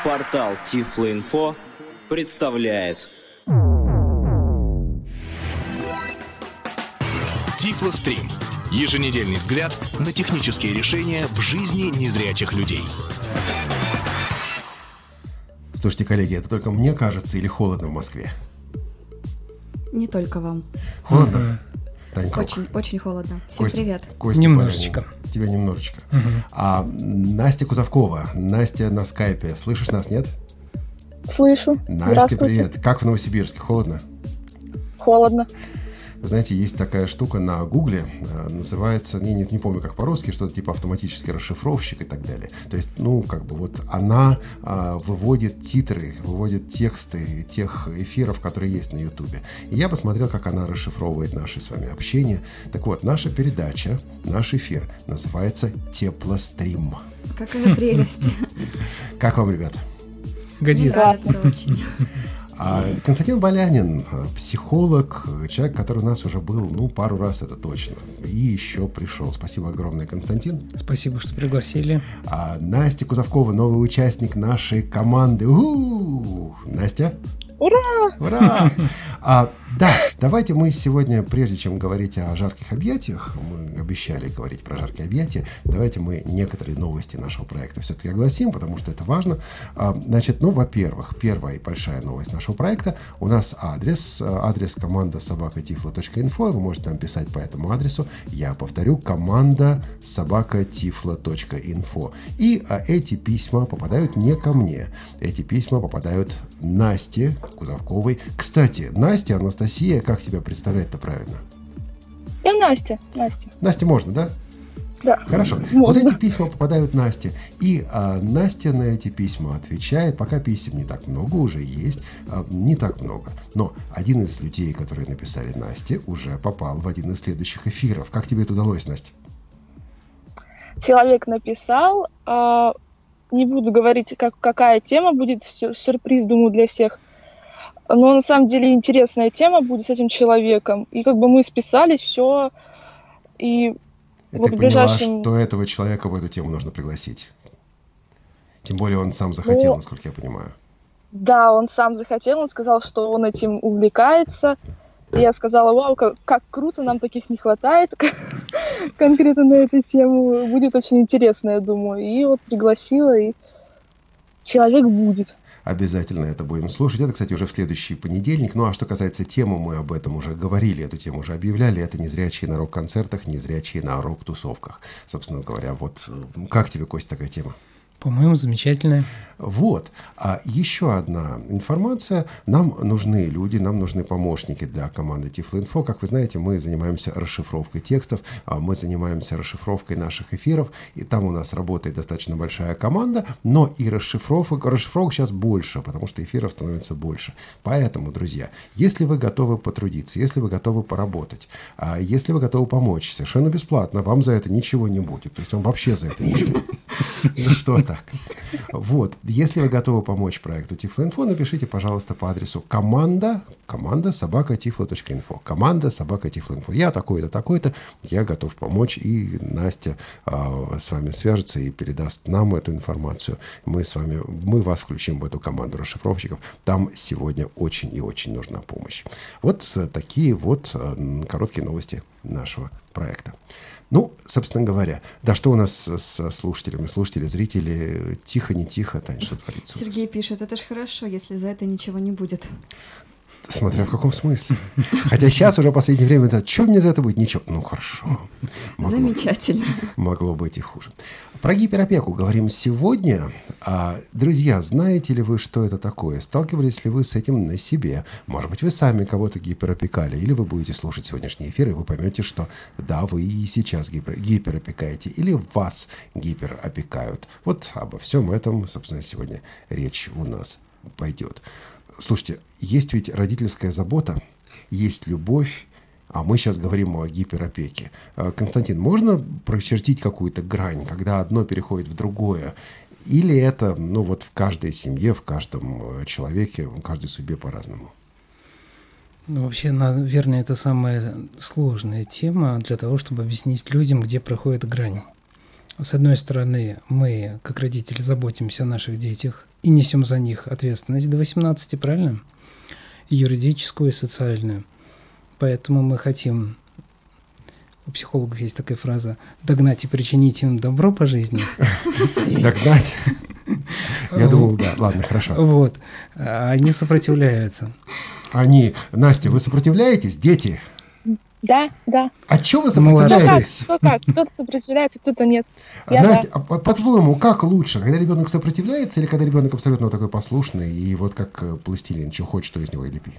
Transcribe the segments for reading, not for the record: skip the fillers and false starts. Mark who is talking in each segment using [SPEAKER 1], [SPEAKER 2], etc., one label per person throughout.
[SPEAKER 1] Портал Тифлоинфо представляет
[SPEAKER 2] Тифлострим. Еженедельный взгляд на технические решения в жизни незрячих людей.
[SPEAKER 3] Слушайте, коллеги, это только мне кажется или холодно в Москве?
[SPEAKER 4] Не только вам.
[SPEAKER 3] Холодно? Танька.
[SPEAKER 4] Очень холодно. Всем привет.
[SPEAKER 3] Костя,
[SPEAKER 5] немножечко.
[SPEAKER 3] Тебя немножечко. А Настя Кузовкова. Настя на скайпе. Слышишь нас, нет?
[SPEAKER 6] Слышу.
[SPEAKER 3] Настя, привет. Как в Новосибирске? Холодно?
[SPEAKER 6] Холодно.
[SPEAKER 3] Вы знаете, есть такая штука на Гугле, называется, не помню как по-русски, что-то типа автоматический расшифровщик и так далее. То есть, она выводит титры, выводит тексты тех эфиров, которые есть на Ютубе. И я посмотрел, как она расшифровывает наше с вами общение. Так вот, наша передача, наш эфир называется «Теплострим».
[SPEAKER 4] Какая прелесть.
[SPEAKER 3] Как вам, ребят?
[SPEAKER 5] Годится.
[SPEAKER 4] Нравится очень.
[SPEAKER 3] Константин Болянин, психолог, человек, который у нас уже был, пару раз, это точно. И еще пришел. Спасибо огромное, Константин.
[SPEAKER 5] Спасибо, что пригласили.
[SPEAKER 3] Настя Кузовкова, новый участник нашей команды. Настя?
[SPEAKER 6] Ура!
[SPEAKER 3] Ура! Да, давайте мы сегодня, прежде чем говорить о жарких объятиях, мы обещали говорить про жаркие объятия, давайте мы некоторые новости нашего проекта все-таки огласим, потому что это важно. Значит, во-первых, первая и большая новость нашего проекта. У нас адрес команда @tiflo.info. Вы можете нам писать по этому адресу. Я повторю, команда @tiflo.info. И эти письма попадают не ко мне. Эти письма попадают Насте Кузовковой. Кстати, Настя, Анастасия, как тебя представлять-то правильно?
[SPEAKER 6] Я Настя.
[SPEAKER 3] Настя можно, да?
[SPEAKER 6] Да.
[SPEAKER 3] Хорошо.
[SPEAKER 6] Можно.
[SPEAKER 3] Вот эти письма попадают Насте. И Настя на эти письма отвечает. Пока писем не так много, уже есть. Не так много. Но один из людей, которые написали Насте, уже попал в один из следующих эфиров. Как тебе это удалось, Настя?
[SPEAKER 6] Человек написал. Не буду говорить, какая тема будет. Сюрприз, думаю, для всех. Но на самом деле интересная тема будет с этим человеком. И мы списались, все. И
[SPEAKER 3] ты поняла, что этого человека в эту тему нужно пригласить? Тем более он сам захотел, насколько я понимаю.
[SPEAKER 6] Да, он сам захотел, он сказал, что он этим увлекается. И я сказала, вау, как круто, нам таких не хватает конкретно на эту тему. Будет очень интересно, я думаю. И вот пригласила, и человек будет.
[SPEAKER 3] Обязательно это будем слушать. Это, кстати, уже в следующий понедельник. Ну, а что касается темы, мы об этом уже говорили, эту тему уже объявляли. Это незрячие на рок-концертах, незрячие на рок-тусовках. Собственно говоря, вот как тебе, Костя, такая тема?
[SPEAKER 5] По-моему, замечательная.
[SPEAKER 3] Вот. А еще одна информация. Нам нужны люди, нам нужны помощники для команды Тифлоинфо. Как вы знаете, мы занимаемся расшифровкой текстов, мы занимаемся расшифровкой наших эфиров, и там у нас работает достаточно большая команда, но и расшифровок сейчас больше, потому что эфиров становится больше. Поэтому, друзья, если вы готовы потрудиться, если вы готовы поработать, если вы готовы помочь совершенно бесплатно, вам за это ничего не будет. То есть вам вообще за это ничего. Ну что так? Вот. Если вы готовы помочь проекту Тифлоинфо, напишите, пожалуйста, по адресу команда @tiflo.info. Команда @tiflo.info. Я такой-то, такой-то, я готов помочь, и Настя с вами свяжется и передаст нам эту информацию. Мы вас включим в эту команду расшифровщиков. Там сегодня очень и очень нужна помощь. Вот такие вот короткие новости нашего проекта. Собственно говоря, да, что у нас с слушателями, зрители, тихо, не тихо, Тань, что творится?
[SPEAKER 4] Сергей пишет, это ж хорошо, если за это ничего не будет.
[SPEAKER 3] Смотря в каком смысле. Хотя сейчас уже в последнее время, что мне за это будет? Ничего. Хорошо.
[SPEAKER 4] Замечательно.
[SPEAKER 3] Могло быть и хуже. Про гиперопеку говорим сегодня. Друзья, знаете ли вы, что это такое? Сталкивались ли вы с этим на себе? Может быть, вы сами кого-то гиперопекали, или вы будете слушать сегодняшний эфир, и вы поймете, что да, вы и сейчас гиперопекаете, или вас гиперопекают. Вот обо всем этом, собственно, сегодня речь у нас пойдет. Слушайте, есть ведь родительская забота, есть любовь, а мы сейчас говорим о гиперопеке. Константин, можно прочертить какую-то грань, когда одно переходит в другое? Или это, в каждой семье, в каждом человеке, в каждой судьбе по-разному?
[SPEAKER 5] Вообще, наверное, это самая сложная тема для того, чтобы объяснить людям, где проходит грань. С одной стороны, мы, как родители, заботимся о наших детях и несем за них ответственность до 18, правильно? И юридическую, и социальную. Поэтому мы хотим, у психологов есть такая фраза, догнать и причинить им добро по жизни.
[SPEAKER 3] Догнать? Я думал, да, ладно, хорошо.
[SPEAKER 5] Вот. Они сопротивляются.
[SPEAKER 3] Настя, вы сопротивляетесь, дети?
[SPEAKER 6] Да.
[SPEAKER 3] А чего вы
[SPEAKER 5] Молодцы.
[SPEAKER 3] сопротивляетесь?
[SPEAKER 6] Кто как? Кто-то сопротивляется, кто-то нет. Я
[SPEAKER 3] Настя, а по-твоему, как лучше, когда ребенок сопротивляется или когда ребенок абсолютно такой послушный и вот как пластилин, что хочешь, то из него и лепи?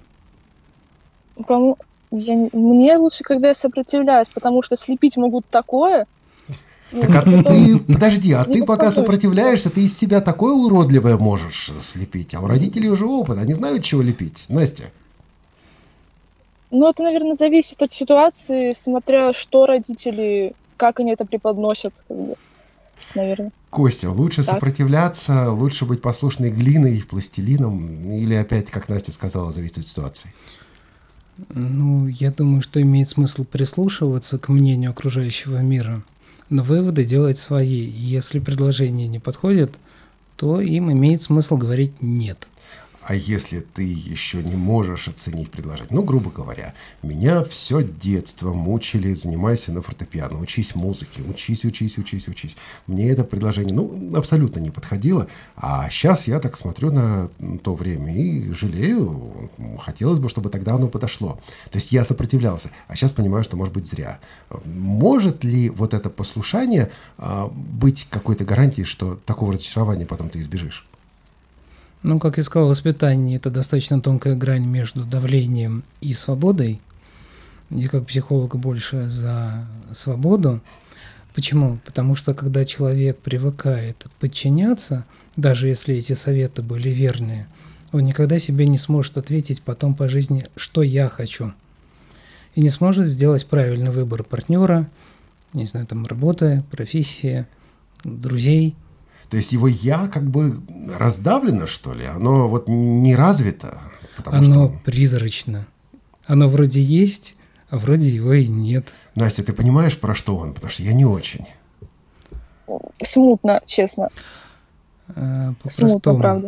[SPEAKER 6] Мне лучше, когда я сопротивляюсь, потому что слепить могут такое.
[SPEAKER 3] Так ты, подожди, а
[SPEAKER 6] не
[SPEAKER 3] ты пока
[SPEAKER 6] беспокойся.
[SPEAKER 3] сопротивляешься, ты из себя такое уродливое можешь слепить, а у родителей уже опыт, они знают, чего лепить. Настя.
[SPEAKER 6] Ну, это, наверное, зависит от ситуации, смотря что родители, как они это преподносят, как бы, наверное.
[SPEAKER 3] Костя, лучше
[SPEAKER 6] Так.
[SPEAKER 3] сопротивляться, лучше быть послушной глиной, пластилином, или опять, как Настя сказала, зависит от ситуации?
[SPEAKER 5] Ну, я думаю, что имеет смысл прислушиваться к мнению окружающего мира, но выводы делать свои. Если предложение не подходит, то им имеет смысл говорить «нет».
[SPEAKER 3] А если ты еще не можешь оценить предложение? Ну, грубо говоря, меня все детство мучили, занимайся на фортепиано, учись музыке, учись. Мне это предложение, абсолютно не подходило. А сейчас я так смотрю на то время и жалею. Хотелось бы, чтобы тогда оно подошло. То есть я сопротивлялся, а сейчас понимаю, что может быть зря. Может ли вот это послушание быть какой-то гарантией, что такого разочарования потом ты избежишь?
[SPEAKER 5] Ну, как я сказал, воспитание – это достаточно тонкая грань между давлением и свободой. Я как психолог больше за свободу. Почему? Потому что когда человек привыкает подчиняться, даже если эти советы были верные, он никогда себе не сможет ответить потом по жизни, что я хочу. И не сможет сделать правильный выбор партнера, не знаю, там, работы, профессии, друзей.
[SPEAKER 3] То есть его «я» как бы раздавлено, что ли? Оно вот не развито?
[SPEAKER 5] Оно призрачно. Оно вроде есть, а вроде его и нет.
[SPEAKER 3] Настя, ты понимаешь, про что он? Потому что я не очень.
[SPEAKER 6] Смутно, честно. Смутно, правда.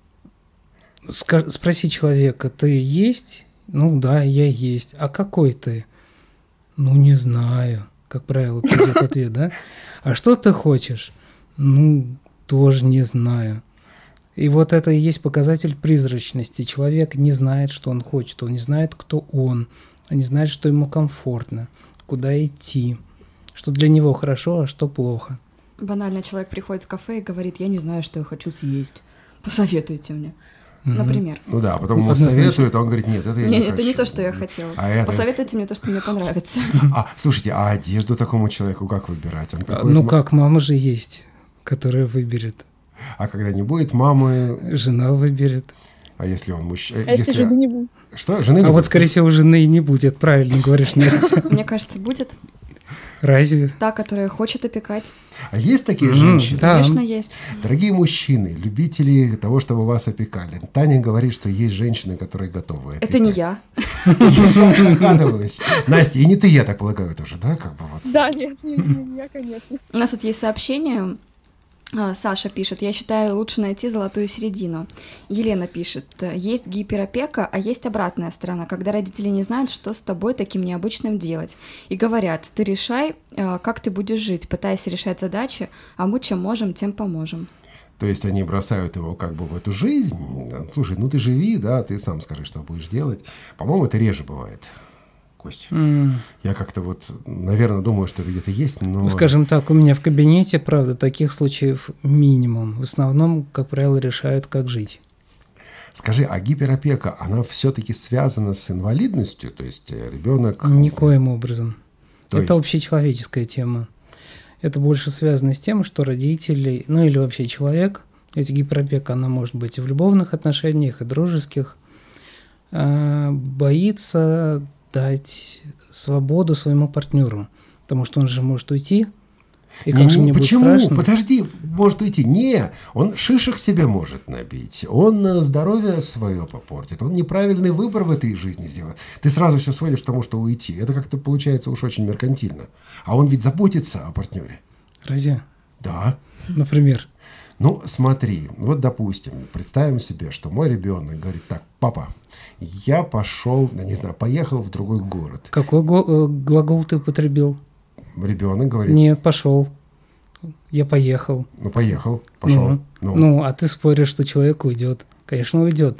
[SPEAKER 5] Спроси человека, ты есть? Ну да, я есть. А какой ты? Ну, не знаю. Как правило, придет ответ, да? А что ты хочешь? Ну, тоже не знаю. И вот это и есть показатель призрачности. Человек не знает, что он хочет, он не знает, кто он не знает, что ему комфортно, куда идти, что для него хорошо, а что плохо.
[SPEAKER 4] Банально человек приходит в кафе и говорит: я не знаю, что я хочу съесть. Посоветуйте мне. Например.
[SPEAKER 3] Ну да, потом ему советуют, а он говорит: нет, это я не хочу.
[SPEAKER 4] Это не то, что я хотела. Посоветуйте мне то, что мне понравится.
[SPEAKER 3] Слушайте, а одежду такому человеку как выбирать?
[SPEAKER 5] Как, мама же есть, которая выберет.
[SPEAKER 3] А когда не будет мамы...
[SPEAKER 5] Жена выберет.
[SPEAKER 3] А если он мужчина?
[SPEAKER 6] А если жены не будет?
[SPEAKER 3] Что? Жены не будет?
[SPEAKER 5] Вот, скорее всего, жены и не будет, правильно говоришь, Настя.
[SPEAKER 4] Мне кажется, будет.
[SPEAKER 5] Разве?
[SPEAKER 4] Та, которая хочет опекать.
[SPEAKER 3] А есть такие женщины?
[SPEAKER 5] Да.
[SPEAKER 4] Конечно, есть.
[SPEAKER 3] Дорогие мужчины, любители того, чтобы вас опекали. Таня говорит, что есть женщины, которые готовы опекать.
[SPEAKER 4] Это не я.
[SPEAKER 3] Я догадываюсь. Настя, и не ты, я так полагаю, тоже, да?
[SPEAKER 6] Да, нет, не я, конечно.
[SPEAKER 4] У нас тут есть сообщение. Саша пишет: я считаю, лучше найти золотую середину. Елена пишет: есть гиперопека, а есть обратная сторона, когда родители не знают, что с тобой таким необычным делать. И говорят: ты решай, как ты будешь жить, пытаясь решать задачи, а мы чем можем, тем поможем.
[SPEAKER 3] То есть они бросают его как бы в эту жизнь. Слушай, ну ты живи, да, ты сам скажи, что будешь делать. По-моему, это реже бывает. Костя. Я как-то вот, наверное, думаю, что это где-то есть, но...
[SPEAKER 5] Скажем так, у меня в кабинете, правда, таких случаев минимум. В основном, как правило, решают, как жить.
[SPEAKER 3] Скажи, а гиперопека, она все-таки связана с инвалидностью? То есть ребенок...
[SPEAKER 5] Никоим образом.
[SPEAKER 3] То
[SPEAKER 5] это
[SPEAKER 3] есть...
[SPEAKER 5] общечеловеческая тема. Это больше связано с тем, что родители, ну или вообще человек, ведь гиперопека, она может быть и в любовных отношениях, и дружеских, боится дать свободу своему партнеру, потому что он же может уйти, и как же мне будет страшно.
[SPEAKER 3] Почему? Подожди, может уйти. Не, он шишек себе может набить, он здоровье свое попортит, он неправильный выбор в этой жизни сделает. Ты сразу все сводишь к тому, что уйти. Это как-то получается уж очень меркантильно. А он ведь заботится о партнере.
[SPEAKER 5] Разве?
[SPEAKER 3] Да.
[SPEAKER 5] Например.
[SPEAKER 3] Ну, смотри, вот, допустим, представим себе, что мой ребенок говорит: так, папа, я пошел, не знаю, поехал в другой город.
[SPEAKER 5] Какой глагол ты употребил?
[SPEAKER 3] Ребенок говорит:
[SPEAKER 5] Нет, пошел. Я поехал.
[SPEAKER 3] ну, поехал, пошел.
[SPEAKER 5] Ну, а ты споришь, что человек уйдет. Конечно, уйдет.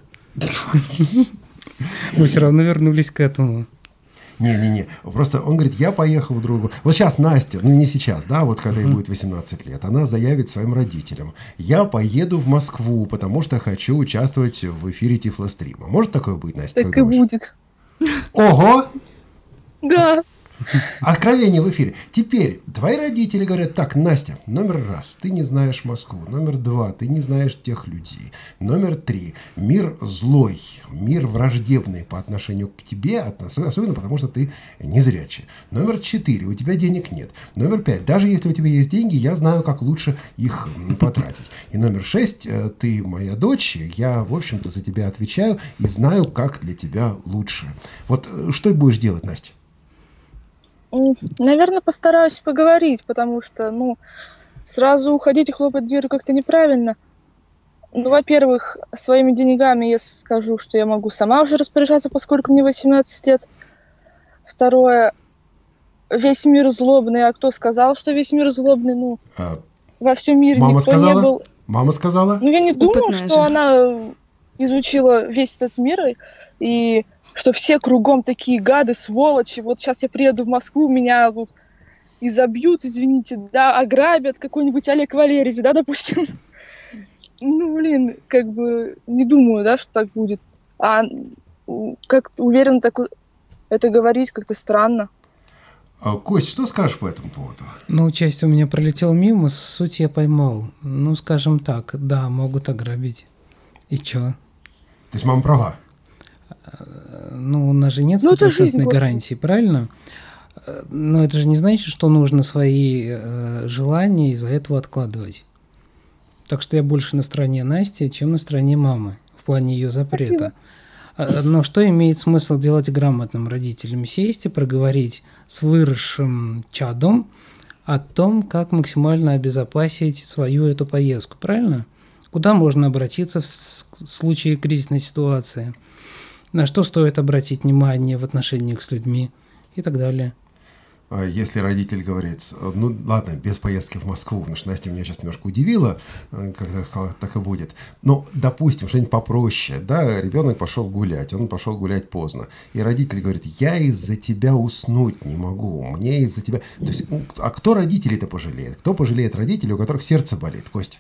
[SPEAKER 5] Мы все равно вернулись к этому.
[SPEAKER 3] Не-не-не, просто он говорит: я поехал в другую. Вот сейчас Настя, ну не сейчас, да, вот когда ей будет 18 лет, она заявит своим родителям: я поеду в Москву, потому что хочу участвовать в эфире Тифлострима. Может такое быть, Настя?
[SPEAKER 6] Так и будет.
[SPEAKER 3] Ого!
[SPEAKER 6] Да.
[SPEAKER 3] Откровение в эфире. Теперь твои родители говорят: так, Настя, номер раз, ты не знаешь Москву. Номер два, ты не знаешь тех людей. Номер три, мир злой, мир враждебный по отношению к тебе, особенно потому, что ты незрячий. Номер четыре, у тебя денег нет. Номер пять, даже если у тебя есть деньги, я знаю, как лучше их потратить. И номер шесть, ты моя дочь, я, в общем-то, за тебя отвечаю и знаю, как для тебя лучше. Вот что ты будешь делать, Настя?
[SPEAKER 6] Наверное, постараюсь поговорить, потому что, ну, сразу уходить и хлопать дверью как-то неправильно. Ну, во-первых, своими деньгами я скажу, что я могу сама уже распоряжаться, поскольку мне 18 лет. Второе, весь мир злобный. А кто сказал, что весь мир злобный? Ну, во всем мире
[SPEAKER 3] мама
[SPEAKER 6] никто
[SPEAKER 3] сказала?
[SPEAKER 6] не был.
[SPEAKER 3] Мама сказала?
[SPEAKER 6] Ну, я не думаю,
[SPEAKER 4] Опытная
[SPEAKER 6] что
[SPEAKER 4] же.
[SPEAKER 6] она изучила весь этот мир и что все кругом такие гады, сволочи. Вот сейчас я приеду в Москву, меня тут изобьют, извините, да, ограбят, какой-нибудь Олег Валерьевич, да, допустим. Ну, блин, как бы не думаю, да, что так будет. А как уверен, так это говорить как-то странно.
[SPEAKER 3] Кость, что скажешь по этому поводу?
[SPEAKER 5] Ну, часть у меня пролетела мимо, суть я поймал. Ну, скажем так, да, могут ограбить. И чё?
[SPEAKER 3] То есть мама права?
[SPEAKER 5] Ну, у нас же нет
[SPEAKER 6] Ну, это жизнь,
[SPEAKER 5] стопроцентной
[SPEAKER 6] господи.
[SPEAKER 5] гарантии, правильно? Но это же не значит, что нужно свои желания из-за этого откладывать. Так что я больше на стороне Насти, чем на стороне мамы в плане ее запрета. Но что имеет смысл делать грамотным родителям? Сесть и проговорить с выросшим чадом о том, как максимально обезопасить свою эту поездку, правильно? Куда можно обратиться в случае кризисной ситуации? На что стоит обратить внимание в отношениях с людьми и так далее.
[SPEAKER 3] Если родитель говорит: ну ладно, без поездки в Москву, потому что Настя меня сейчас немножко удивила, когда сказала, так и будет. Но, допустим, что-нибудь попроще, да, ребенок пошел гулять, он пошел гулять поздно, и родитель говорит: я из-за тебя уснуть не могу, мне из-за тебя... То есть, а кто родителей-то пожалеет? Кто пожалеет родителей, у которых сердце болит, Костя?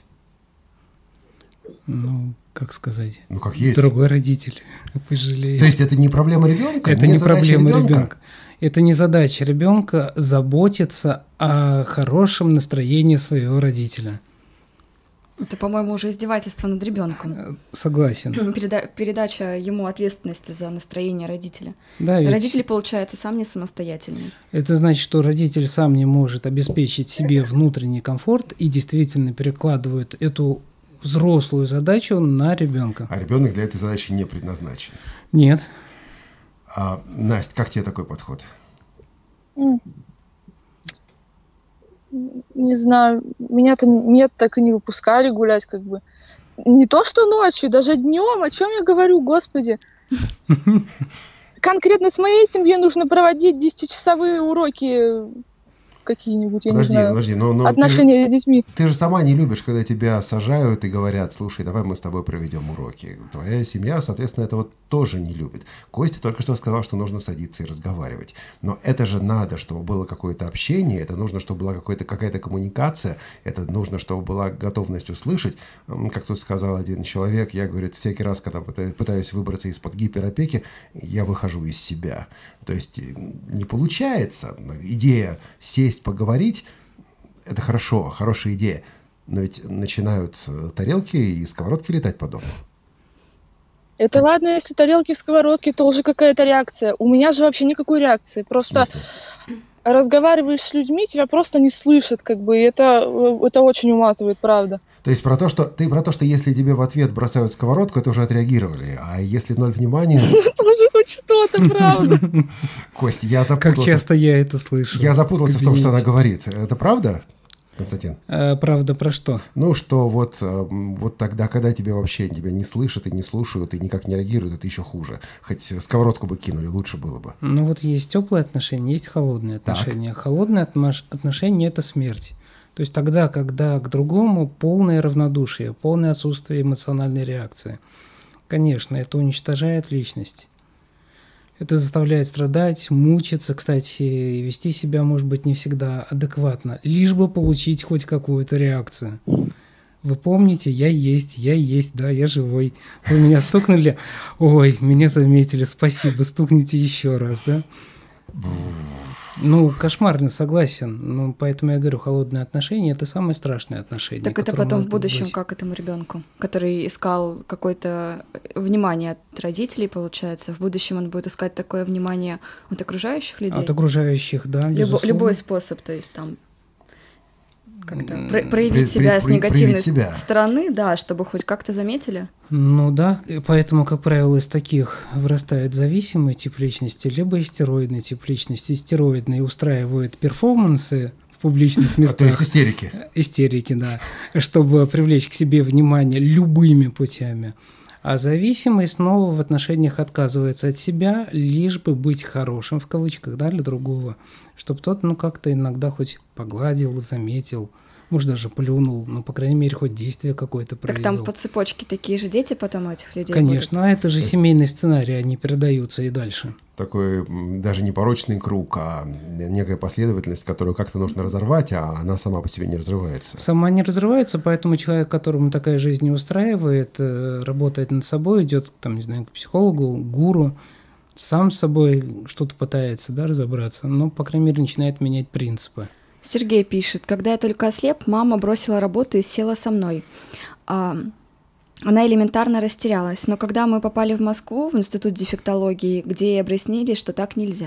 [SPEAKER 5] Ну, как сказать?
[SPEAKER 3] Ну, как есть.
[SPEAKER 5] Другой родитель пожалеет.
[SPEAKER 3] То есть это не проблема ребенка?
[SPEAKER 5] Это не
[SPEAKER 3] задача
[SPEAKER 5] проблема ребенка. Это не задача ребенка заботиться о хорошем настроении своего родителя.
[SPEAKER 4] Это, по-моему, уже издевательство над ребенком.
[SPEAKER 5] Согласен.
[SPEAKER 4] Передача ему ответственности за настроение родителя.
[SPEAKER 5] Да, ведь
[SPEAKER 4] Родители, получается, сам не самостоятельный.
[SPEAKER 5] это значит, что родитель сам не может обеспечить себе внутренний комфорт и действительно перекладывает эту взрослую задачу на ребенка.
[SPEAKER 3] А ребенок для этой задачи не предназначен.
[SPEAKER 5] Нет.
[SPEAKER 3] Настя, как тебе такой подход?
[SPEAKER 6] Не знаю, меня так и не выпускали гулять, как бы. Не то, что ночью, даже днем. О чем я говорю, господи? Конкретно с моей семьей нужно проводить 10-часовые уроки какие-нибудь, я не знаю.
[SPEAKER 3] Подожди, но
[SPEAKER 6] Отношения с детьми.
[SPEAKER 3] Ты же сама не любишь, когда тебя сажают и говорят: слушай, давай мы с тобой проведем уроки. Твоя семья, соответственно, этого тоже не любит. Костя только что сказал, что нужно садиться и разговаривать. Но это же надо, чтобы было какое-то общение, это нужно, чтобы была какая-то коммуникация, это нужно, чтобы была готовность услышать. Как тут сказал один человек, я, говорит, всякий раз, когда пытаюсь выбраться из-под гиперопеки, я выхожу из себя. То есть не получается. Идея сесть, поговорить – это хорошо, хорошая идея. Но ведь начинают тарелки и сковородки летать по дому.
[SPEAKER 6] Это ладно, если тарелки, сковородки, то уже какая-то реакция. У меня же вообще никакой реакции. Просто
[SPEAKER 3] В смысле?
[SPEAKER 6] разговариваешь с людьми, тебя просто не слышат, как бы. И это очень уматывает, правда.
[SPEAKER 3] То есть ты про то, что если тебе в ответ бросают сковородку, это уже отреагировали. А если ноль внимания...
[SPEAKER 6] Это уже хоть что-то, правда.
[SPEAKER 3] Костя, я
[SPEAKER 5] Как
[SPEAKER 3] запутался.
[SPEAKER 5] часто я это слышу.
[SPEAKER 3] Я запутался в том, что она
[SPEAKER 5] Кабинете.
[SPEAKER 3] говорит. Это правда? Константин.
[SPEAKER 5] Правда про что?
[SPEAKER 3] Ну, что вот тогда, когда тебя не слышат и не слушают, и никак не реагируют, это еще хуже. Хоть сковородку бы кинули, лучше было бы.
[SPEAKER 5] Ну вот есть теплые отношения, есть холодные отношения. Так. Холодные отношения – это смерть. То есть тогда, когда к другому полное равнодушие, полное отсутствие эмоциональной реакции. Конечно, это уничтожает личность. Это заставляет страдать, мучиться, кстати, и вести себя, может быть, не всегда адекватно, лишь бы получить хоть какую-то реакцию. Вы помните, я есть, да, я живой. Вы меня стукнули, ой, меня заметили, спасибо, стукните еще раз, да? Ну, кошмарно, согласен. Ну, поэтому я говорю, холодные отношения – это самые страшные отношения.
[SPEAKER 4] Так это потом в будущем, как этому ребенку, который искал какое-то внимание от родителей, получается, в будущем он будет искать такое внимание от окружающих людей?
[SPEAKER 5] От окружающих, да, безусловно.
[SPEAKER 4] Любой способ, то есть там как-то проявить себя с негативной стороны, да, чтобы хоть как-то заметили.
[SPEAKER 5] Ну да, и поэтому, как правило, из таких вырастает зависимый тип личности, либо истероидный тип личности. Истероидный устраивает перформансы в публичных местах.
[SPEAKER 3] То есть истерики.
[SPEAKER 5] Истерики, да, чтобы привлечь к себе внимание любыми путями. А зависимый снова в отношениях отказывается от себя, лишь бы быть хорошим, в кавычках, да, для другого. Чтобы тот, ну, как-то иногда хоть погладил, заметил, может, даже плюнул, ну, по крайней мере, хоть действие какое-то проявил.
[SPEAKER 4] Так там по цепочке такие же дети потом у этих людей
[SPEAKER 5] Конечно,
[SPEAKER 4] будут?
[SPEAKER 5] А это же семейный сценарий, они передаются и дальше.
[SPEAKER 3] Такой даже не порочный круг, а некая последовательность, которую как-то нужно разорвать, а она сама по себе не разрывается.
[SPEAKER 5] Сама не разрывается, поэтому человек, которому такая жизнь не устраивает, работает над собой, идет, там, не знаю, к психологу, гуру, сам с собой что-то пытается, да, разобраться, но, по крайней мере, начинает менять принципы.
[SPEAKER 4] Сергей пишет: когда я только ослеп, мама бросила работу и села со мной. Она элементарно растерялась, но когда мы попали в Москву, в институт дефектологии, где ей объяснили, что так нельзя.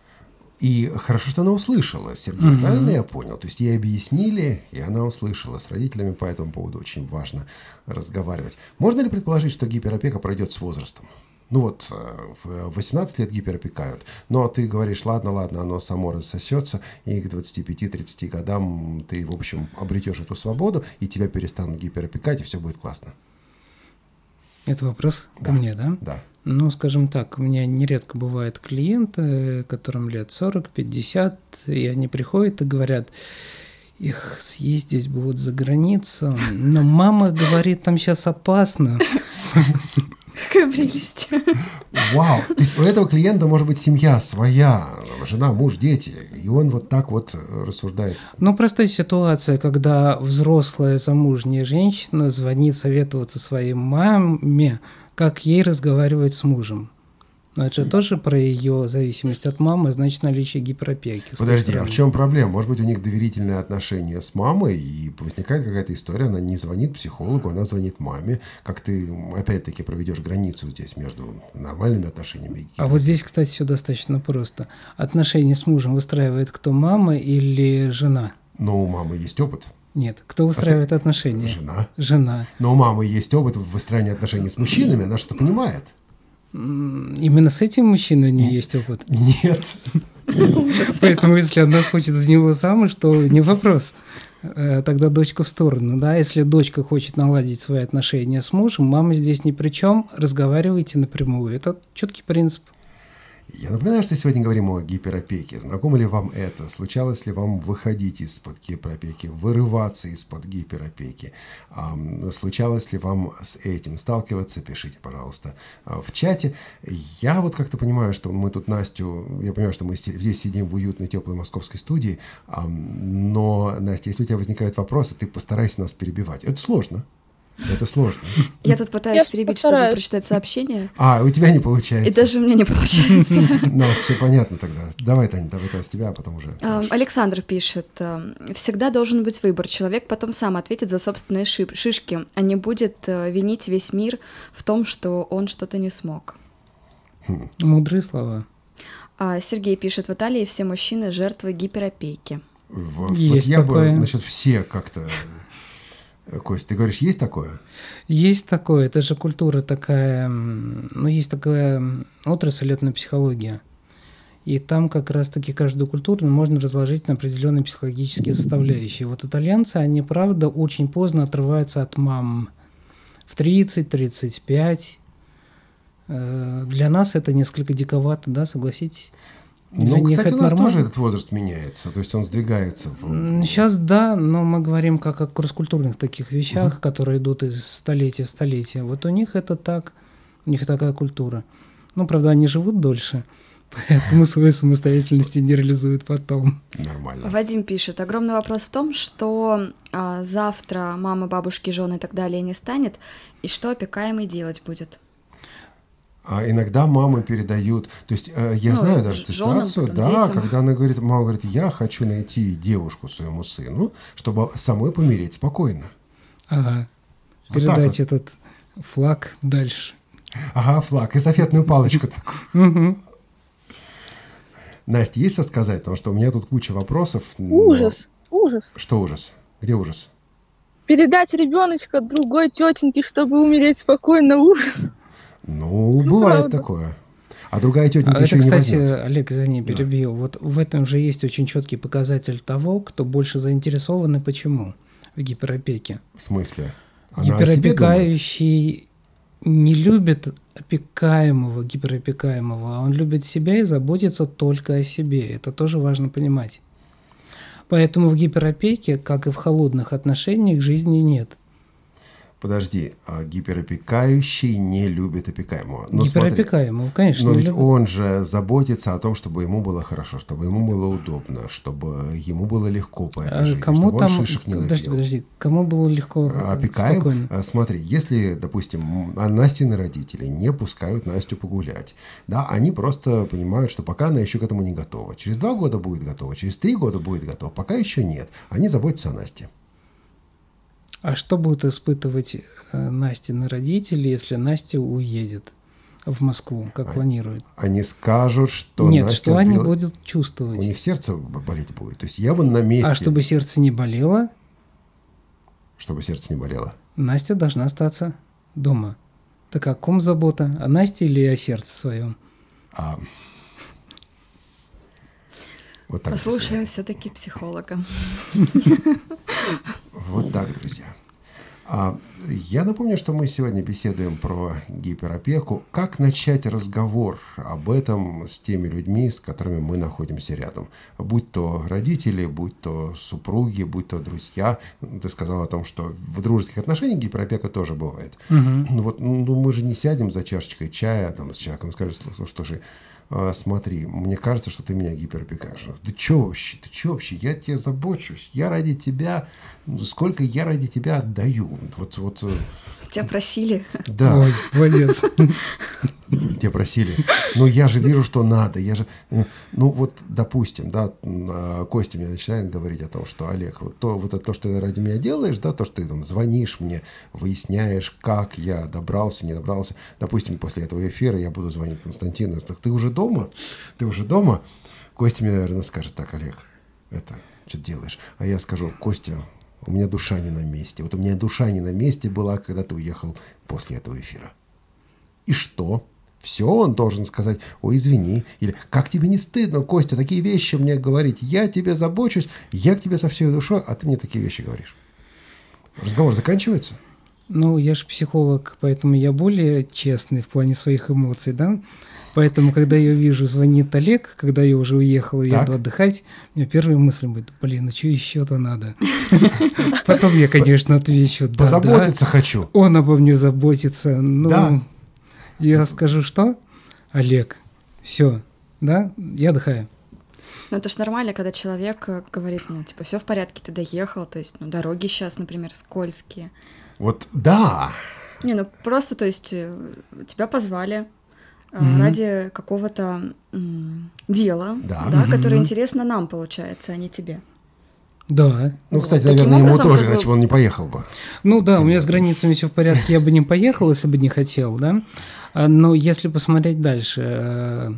[SPEAKER 3] И хорошо, что она услышала, Сергей, правильно я понял? То есть ей объяснили, и она услышала. С родителями по этому поводу очень важно разговаривать. Можно ли предположить, что гиперопека пройдет с возрастом? Ну вот, в 18 лет гиперопекают, но ты говоришь, ладно, оно само рассосется, и к 25-30 годам ты, в общем, обретешь эту свободу, и тебя перестанут гиперопекать, и все будет классно.
[SPEAKER 5] Это вопрос ко мне, да?
[SPEAKER 3] Да.
[SPEAKER 5] Ну, скажем так, у меня нередко бывают клиенты, которым лет 40-50, и они приходят и говорят: их съездить будут за границу, но мама говорит, там сейчас опасно.
[SPEAKER 4] Какая прелесть.
[SPEAKER 3] Вау, то есть у этого клиента может быть семья своя, жена, муж, дети, и он вот так вот рассуждает.
[SPEAKER 5] Ну, простая ситуация, когда взрослая замужняя женщина звонит советоваться своей маме, как ей разговаривать с мужем. Но это же тоже про ее зависимость от мамы, значит, наличие гиперопеки.
[SPEAKER 3] Подожди, а в чем проблема? Может быть, у них доверительные отношения с мамой, и возникает какая-то история, она не звонит психологу, она звонит маме. Как ты, опять-таки, проведешь границу здесь между нормальными отношениями?
[SPEAKER 5] А вот здесь, кстати, все достаточно просто. Отношения с мужем выстраивает кто, мама или жена?
[SPEAKER 3] Но у мамы есть опыт.
[SPEAKER 5] Нет, кто выстраивает отношения?
[SPEAKER 3] Жена.
[SPEAKER 5] Жена.
[SPEAKER 3] Но у мамы есть опыт в выстраивании отношений с мужчинами, она что-то понимает.
[SPEAKER 5] Именно с этим мужчиной у нее есть опыт?
[SPEAKER 3] Нет.
[SPEAKER 5] Поэтому, если она хочет за него замуж, то не вопрос. Тогда дочка в сторону, да? Если дочка хочет наладить свои отношения с мужем, мама здесь ни при чем, разговаривайте напрямую. Это четкий принцип.
[SPEAKER 3] Я напоминаю, что сегодня говорим о гиперопеке. Знакомо ли вам это? Случалось ли вам выходить из-под гиперопеки, вырываться из-под гиперопеки? Случалось ли вам с этим сталкиваться? Пишите, пожалуйста, в чате. Я вот как-то понимаю, что мы тут Настю... Я понимаю, что мы здесь сидим в уютной, теплой московской студии, но, Настя, если у тебя возникают вопросы, ты постарайся нас перебивать. Это сложно. Это сложно.
[SPEAKER 4] Я тут пытаюсь перебить, чтобы прочитать сообщение.
[SPEAKER 3] А, у тебя не получается.
[SPEAKER 4] И даже у меня не получается.
[SPEAKER 3] Настя, все понятно тогда. Давай, Таня, давай с тебя, а потом уже.
[SPEAKER 4] Александр пишет: всегда должен быть выбор. Человек потом сам ответит за собственные шишки, а не будет винить весь мир в том, что он что-то не смог.
[SPEAKER 5] Мудрые слова.
[SPEAKER 4] Сергей пишет: в Италии все мужчины жертвы гиперопеки.
[SPEAKER 3] Вот я бы насчет все как-то... Кость, ты говоришь, есть такое?
[SPEAKER 5] Есть такое. Это же культура такая... Ну, есть такая отрасль, этнопсихология. И там как раз-таки каждую культуру можно разложить на определенные психологические составляющие. Вот итальянцы, они, правда, очень поздно отрываются от мам. В 30-35. Для нас это несколько диковато, да, согласитесь?
[SPEAKER 3] Ну, кстати, у нас тоже этот возраст меняется, то есть он сдвигается.
[SPEAKER 5] Сейчас да, но мы говорим как о кросс-культурных таких вещах, которые идут из столетия в столетие. Вот у них это так, у них такая культура. Ну, правда, они живут дольше, поэтому свою самостоятельность не реализуют потом.
[SPEAKER 3] Нормально.
[SPEAKER 4] Вадим пишет, огромный вопрос в том, что завтра мамы, бабушки, жены и так далее не станет, и что опекаемый делать будет?
[SPEAKER 3] А иногда мамы передают, то есть я знаю даже ситуацию, да, когда она говорит, мама говорит, я хочу найти девушку своему сыну, чтобы самой помереть спокойно.
[SPEAKER 5] Ага. Вот передать вот этот флаг дальше.
[SPEAKER 3] Ага, флаг, эстафетную палочку такую. Настя, есть что сказать? Потому что у меня тут куча вопросов.
[SPEAKER 6] Ужас, ужас.
[SPEAKER 3] Что ужас? Где ужас?
[SPEAKER 6] Передать ребеночка другой тетеньке, чтобы умереть спокойно, ужас.
[SPEAKER 3] Ну, бывает
[SPEAKER 6] правда.
[SPEAKER 3] Такое. А другая тетенька еще
[SPEAKER 5] это, кстати,
[SPEAKER 3] не возьмет.
[SPEAKER 5] Олег, извини, перебью. Да. Вот в этом же есть очень четкий показатель того, кто больше заинтересован и почему в гиперопеке.
[SPEAKER 3] В смысле?
[SPEAKER 5] Гиперопекающий не любит опекаемого, гиперопекаемого, а он любит себя и заботится только о себе. Это тоже важно понимать. Поэтому в гиперопеке, как и в холодных отношениях, жизни нет.
[SPEAKER 3] Подожди, а гиперопекающий не любит опекаемого.
[SPEAKER 5] Но гиперопекаемого, смотри, конечно.
[SPEAKER 3] Но ведь любит. Он же заботится о том, чтобы ему было хорошо, чтобы ему было удобно, чтобы ему было легко по этой жизни,
[SPEAKER 5] кому
[SPEAKER 3] чтобы
[SPEAKER 5] там,
[SPEAKER 3] он шишек не ловил.
[SPEAKER 5] Подожди, кому было легко,
[SPEAKER 3] опекаем? Смотри, если, допустим, Настины родители не пускают Настю погулять, да, они просто понимают, что пока она еще к этому не готова. Через 2 года будет готова, через 3 года будет готова, пока еще нет. Они заботятся о Насте.
[SPEAKER 5] А что будут испытывать Настины родители, если Настя уедет в Москву, как планируют?
[SPEAKER 3] Они скажут, что
[SPEAKER 5] нет,
[SPEAKER 3] Настя
[SPEAKER 5] что они будут чувствовать?
[SPEAKER 3] У них сердце болеть будет. То есть я бы на месте...
[SPEAKER 5] А чтобы сердце не болело?
[SPEAKER 3] Чтобы сердце не болело?
[SPEAKER 5] Настя должна остаться дома. Так о ком забота? О Насте или о сердце своем?
[SPEAKER 3] Вот так.
[SPEAKER 4] Послушаем все-таки психолога.
[SPEAKER 3] Вот так, друзья. Я напомню, что мы сегодня беседуем про гиперопеку. Как начать разговор об этом с теми людьми, с которыми мы находимся рядом? Будь то родители, будь то супруги, будь то друзья. Ты сказал о том, что в дружеских отношениях гиперопека тоже бывает. Мы же не сядем за чашечкой чая там, с человеком и скажем, слушай, смотри, мне кажется, что ты меня гиперопекаешь. Ты что вообще? Я тебе забочусь. Я ради тебя, сколько я ради тебя отдаю. Вот.
[SPEAKER 4] Тебя просили.
[SPEAKER 3] Да.
[SPEAKER 5] Ой, молодец.
[SPEAKER 3] Тебя просили. Но я же вижу, что надо. Допустим, да, Костя мне начинает говорить о том, что, Олег, то, что ты ради меня делаешь, да, то, что ты там звонишь мне, выясняешь, как я добрался, не добрался. Допустим, после этого эфира я буду звонить Константину. Так ты уже дома? Костя мне, наверное, скажет: так, Олег, что ты делаешь? А я скажу: Костя, у меня душа не на месте. Вот у меня душа не на месте была, когда ты уехал после этого эфира. И что? Все, он должен сказать: ой, извини. Или: как тебе не стыдно, Костя, такие вещи мне говорить? Я тебе забочусь, я к тебе со всей душой, а ты мне такие вещи говоришь. Разговор заканчивается?
[SPEAKER 5] Ну, я же психолог, поэтому я более честный в плане своих эмоций, да? Поэтому, когда я вижу, звонит Олег, когда я уже уехал и еду отдыхать, у меня первая мысль будет: блин, что еще-то надо? Потом я, конечно, отвечу: да,
[SPEAKER 3] позаботиться хочу.
[SPEAKER 5] Он обо мне заботится. Ну, я скажу: что? Олег, все, да, я отдыхаю.
[SPEAKER 4] Ну, это ж нормально, когда человек говорит: все в порядке, ты доехал, то есть, дороги сейчас, например, скользкие.
[SPEAKER 3] Вот, да.
[SPEAKER 4] Просто, то есть, тебя позвали ради какого-то дела, которое интересно нам, получается, а не тебе.
[SPEAKER 5] Да.
[SPEAKER 3] Ну, кстати, наверное, ему тоже, иначе он не поехал бы.
[SPEAKER 5] Ну да, у меня с границами все в порядке, я бы не поехал, если бы не хотел, да. Но если посмотреть дальше,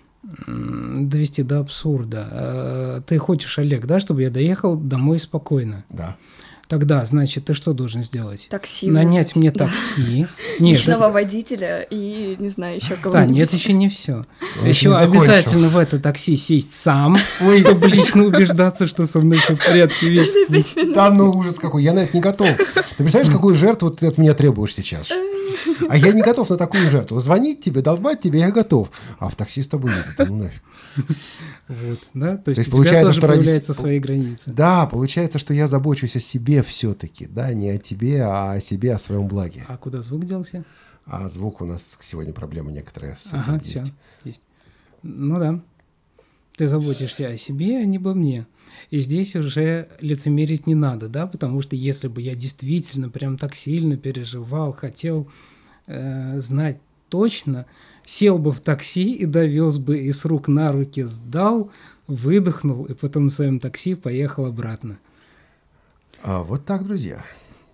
[SPEAKER 5] довести до абсурда. Ты хочешь, Олег, да, чтобы я доехал домой спокойно?
[SPEAKER 3] Да.
[SPEAKER 5] Тогда, значит, ты что должен сделать?
[SPEAKER 4] Такси
[SPEAKER 5] Нанять
[SPEAKER 4] вызвать.
[SPEAKER 5] мне
[SPEAKER 4] Да.
[SPEAKER 5] такси. Нет,
[SPEAKER 4] Личного водителя и, не знаю, еще
[SPEAKER 5] да,
[SPEAKER 4] кого-нибудь.
[SPEAKER 5] нет, еще не все.
[SPEAKER 3] Он
[SPEAKER 5] Еще
[SPEAKER 3] не закончил.
[SPEAKER 5] обязательно в это такси сесть сам, чтобы лично убеждаться, что со мной все в порядке весь
[SPEAKER 4] Каждые
[SPEAKER 5] путь.
[SPEAKER 4] 5 минут.
[SPEAKER 3] Да ну ужас какой, я на это не готов. Ты представляешь, какую жертву ты от меня требуешь сейчас? А я не готов на такую жертву. Звонить тебе, долбать тебе я готов. А в такси с тобой ездить, ну нафиг.
[SPEAKER 5] Вот, да? То есть
[SPEAKER 3] есть
[SPEAKER 5] у тебя
[SPEAKER 3] получается,
[SPEAKER 5] тоже
[SPEAKER 3] что ради-
[SPEAKER 5] появляются свои границы.
[SPEAKER 3] Да, получается, что я забочусь о себе все-таки. Да, не о тебе, а о себе, о своем благе.
[SPEAKER 5] А куда звук делся?
[SPEAKER 3] А звук у нас сегодня проблемы некоторые с
[SPEAKER 5] Ага,
[SPEAKER 3] этим
[SPEAKER 5] все,
[SPEAKER 3] есть.
[SPEAKER 5] есть. Ну да. Ты заботишься о себе, а не обо мне. И здесь уже лицемерить не надо, да, потому что если бы я действительно прям так сильно переживал, хотел знать точно, сел бы в такси и довез бы, и с рук на руки сдал, выдохнул, и потом в своем такси поехал обратно.
[SPEAKER 3] Вот так, друзья.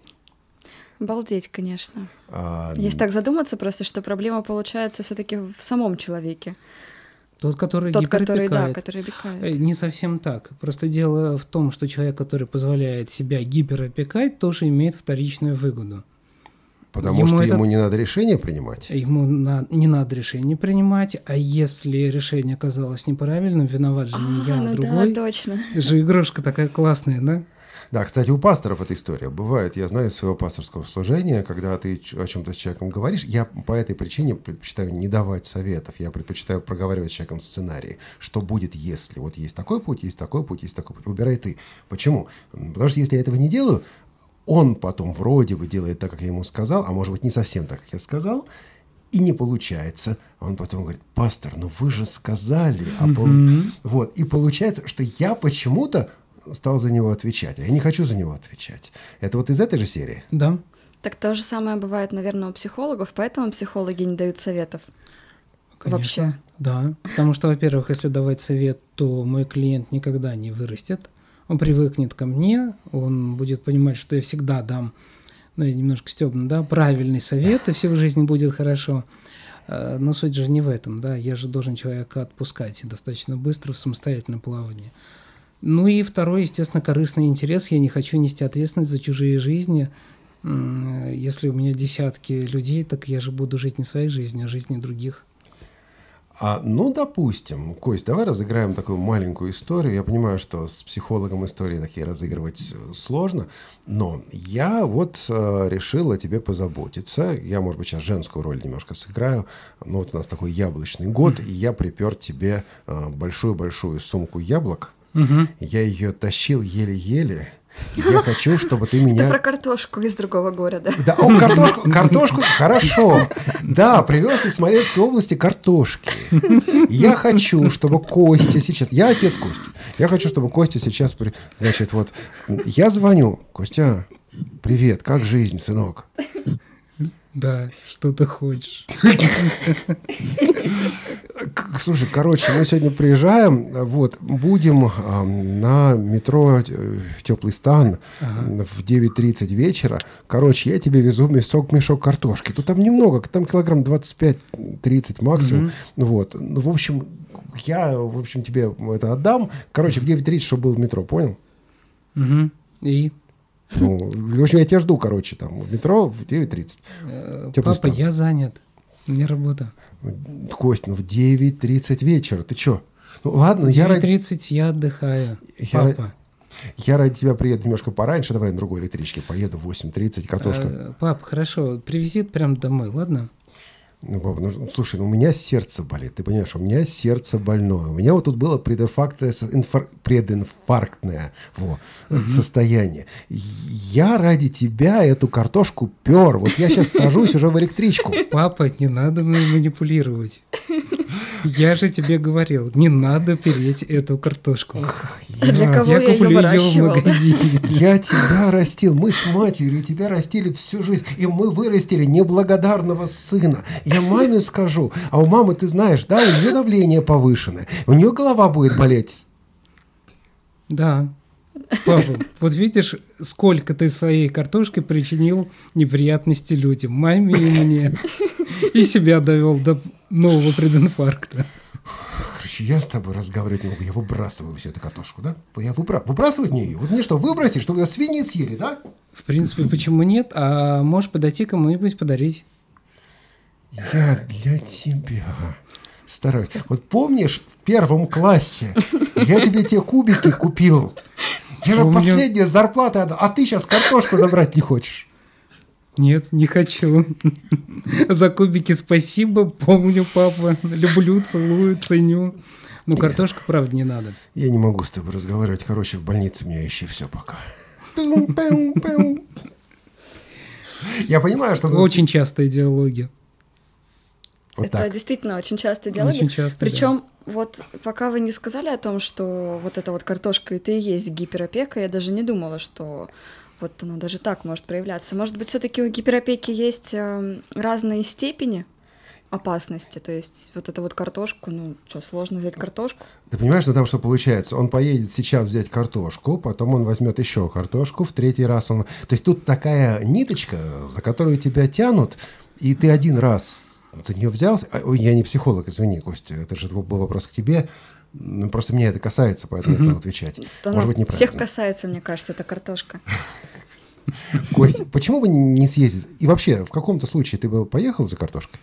[SPEAKER 4] Балдеть, конечно.
[SPEAKER 3] А,
[SPEAKER 4] Если так задуматься просто, что проблема получается все-таки в самом человеке.
[SPEAKER 5] Тот, который
[SPEAKER 4] Тот, который, да,
[SPEAKER 5] гиперопекает.
[SPEAKER 4] который обекает.
[SPEAKER 5] Не совсем так. Просто дело в том, что человек, который позволяет себя гиперопекать, тоже имеет вторичную выгоду.
[SPEAKER 3] Потому
[SPEAKER 5] ему
[SPEAKER 3] что
[SPEAKER 5] это-
[SPEAKER 3] ему не надо решение принимать.
[SPEAKER 5] Ему не надо решение принимать, а если решение оказалось неправильным, виноват же не я, а
[SPEAKER 4] ну
[SPEAKER 5] другой.
[SPEAKER 4] да, точно.
[SPEAKER 5] Же игрушка такая классная, да?
[SPEAKER 3] Да, кстати, у пасторов эта история бывает. Я знаю из своего пасторского служения, когда ты о чем-то с человеком говоришь, я по этой причине предпочитаю не давать советов. Я предпочитаю проговаривать с человеком сценарий. Что будет, если вот есть такой путь, есть такой путь, есть такой путь. Выбирай ты. Почему? Потому что если я этого не делаю, он потом вроде бы делает так, как я ему сказал, а может быть не совсем так, как я сказал, и не получается. Он потом говорит: пастор, ну вы же сказали. Вот. И получается, что я почему-то стал за него отвечать. А я не хочу за него отвечать. Это вот из этой же серии?
[SPEAKER 5] Да.
[SPEAKER 4] Так то же самое бывает, наверное, у психологов, поэтому психологи не дают советов.
[SPEAKER 5] Конечно,
[SPEAKER 4] Вообще.
[SPEAKER 5] да. Потому что, во-первых, если давать совет, то мой клиент никогда не вырастет. Он привыкнет ко мне, он будет понимать, что я всегда дам, ну, я немножко стёбно, да, правильный совет, и все в жизни будет хорошо. Но суть же не в этом, да, я же должен человека отпускать достаточно быстро в самостоятельное плавание. Ну и второй, естественно, корыстный интерес. Я не хочу нести ответственность за чужие жизни. Если у меня десятки людей, так я же буду жить не своей жизнью, а жизнью других.
[SPEAKER 3] Ну, допустим, Кость, давай разыграем такую маленькую историю. Я понимаю, что с психологом истории такие разыгрывать сложно, но я вот решил о тебе позаботиться. Я, может быть, сейчас женскую роль немножко сыграю. Но вот у нас такой яблочный год, и я припер тебе большую-большую сумку яблок. Я ее тащил еле-еле. Я хочу, чтобы ты меня...
[SPEAKER 4] Это про картошку из другого города.
[SPEAKER 3] Да, картошку, хорошо. Да, привез из Смоленской области картошки. Я хочу, чтобы Костя сейчас... Я отец Кости. Я хочу, чтобы Костя сейчас... Значит, вот, я звоню. Костя, привет, как жизнь, сынок?
[SPEAKER 5] Да, что ты хочешь.
[SPEAKER 3] Слушай, короче, мы сегодня приезжаем, вот, будем на метро «Теплый стан» в 9:30 вечера. Короче, я тебе везу мешок картошки. Тут там немного, там килограмм 25-30 максимум. Вот, ну, в общем, я, тебе это отдам. Короче, в 9:30, чтобы был в метро, понял?
[SPEAKER 5] И?
[SPEAKER 3] Ну, в общем, я тебя жду, короче, там, в метро в 9:30.
[SPEAKER 5] Папа,
[SPEAKER 3] стан.
[SPEAKER 5] я занят. У меня работа.
[SPEAKER 3] Кость, ну в 9:30 вечера. Ты чё? Ну ладно,
[SPEAKER 5] В 9:30 я отдыхаю. Папа.
[SPEAKER 3] Я ради тебя приеду немножко пораньше. Давай на другой электричке поеду в 8:30, картошка.
[SPEAKER 5] Пап, хорошо, привези прям домой, ладно?
[SPEAKER 3] Ну, папа, ну, слушай, ну у меня сердце болит. Ты понимаешь, у меня сердце больное. У меня вот тут было прединфарктное состояние. Я ради тебя эту картошку пер. Вот я сейчас сажусь уже в электричку.
[SPEAKER 5] Папа, не надо мной манипулировать. Я же тебе говорил, не надо переть эту картошку.
[SPEAKER 4] Для кого
[SPEAKER 5] Я
[SPEAKER 4] я ее
[SPEAKER 5] куплю ее в
[SPEAKER 4] выращивал?
[SPEAKER 5] магазине.
[SPEAKER 3] Я тебя растил, мы с матерью тебя растили всю жизнь, и мы вырастили неблагодарного сына. Я маме скажу, а у мамы, ты знаешь, да, у нее давление повышенное, у нее голова будет болеть.
[SPEAKER 5] Да. Папа, вот видишь, сколько ты своей картошкой причинил неприятности людям, маме и мне. И себя довел до нового прединфаркта.
[SPEAKER 3] Короче, я с тобой разговаривать не могу, я выбрасываю всю эту картошку, да? Я выбрасывать не ее. Вот мне что, выбросить, чтобы свиньи съели, да?
[SPEAKER 5] В принципе, почему нет? А можешь подойти кому-нибудь подарить.
[SPEAKER 3] Я для тебя стараюсь. Вот помнишь, в 1 классе я тебе те кубики купил? Я же последняя зарплата, а ты сейчас картошку забрать не хочешь.
[SPEAKER 5] Нет, не хочу. За кубики спасибо, помню, папа. Люблю, целую, ценю. Но картошку, правда, не надо.
[SPEAKER 3] Я не могу с тобой разговаривать. Короче, в больнице меня ищи все пока. Я понимаю, что...
[SPEAKER 5] Очень частые диалоги.
[SPEAKER 3] Вот
[SPEAKER 4] это
[SPEAKER 3] так.
[SPEAKER 4] действительно очень часто диалоги.
[SPEAKER 5] Очень часто,
[SPEAKER 4] Причем вот пока вы не сказали о том, что вот эта вот картошка это и есть гиперопека, я даже не думала, что вот она даже так может проявляться. Может быть, все-таки у гиперопеки есть разные степени опасности. То есть вот эту вот картошку, ну что, сложно взять картошку?
[SPEAKER 3] Ты понимаешь, ну там что получается? Он поедет сейчас взять картошку, потом он возьмет еще картошку, в 3-й раз он... То есть тут такая ниточка, за которую тебя тянут, и ты один раз за нее взялся. Ой, я не психолог, извини, Костя, это же был вопрос к тебе. Ну, просто меня это касается, поэтому я стал отвечать.
[SPEAKER 4] Да,
[SPEAKER 3] может быть, неправильно.
[SPEAKER 4] Всех касается, мне кажется, эта картошка.
[SPEAKER 3] Костя, почему бы не съездить? И вообще, в каком-то случае ты бы поехал за картошкой?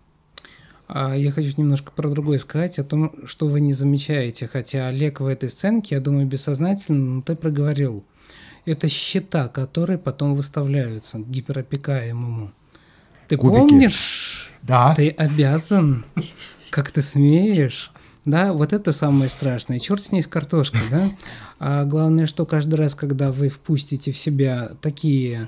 [SPEAKER 5] Я хочу немножко про другое сказать, о том, что вы не замечаете. Хотя Олег в этой сценке, я думаю, бессознательно, но ты проговорил. Это счета, которые потом выставляются гиперопекаемому. Ты
[SPEAKER 3] Кубики.
[SPEAKER 5] помнишь?
[SPEAKER 3] Да.
[SPEAKER 5] Ты обязан, как ты смеешь. Да, вот это самое страшное. Черт с ней с картошкой, да? А главное, что каждый раз, когда вы впустите в себя такие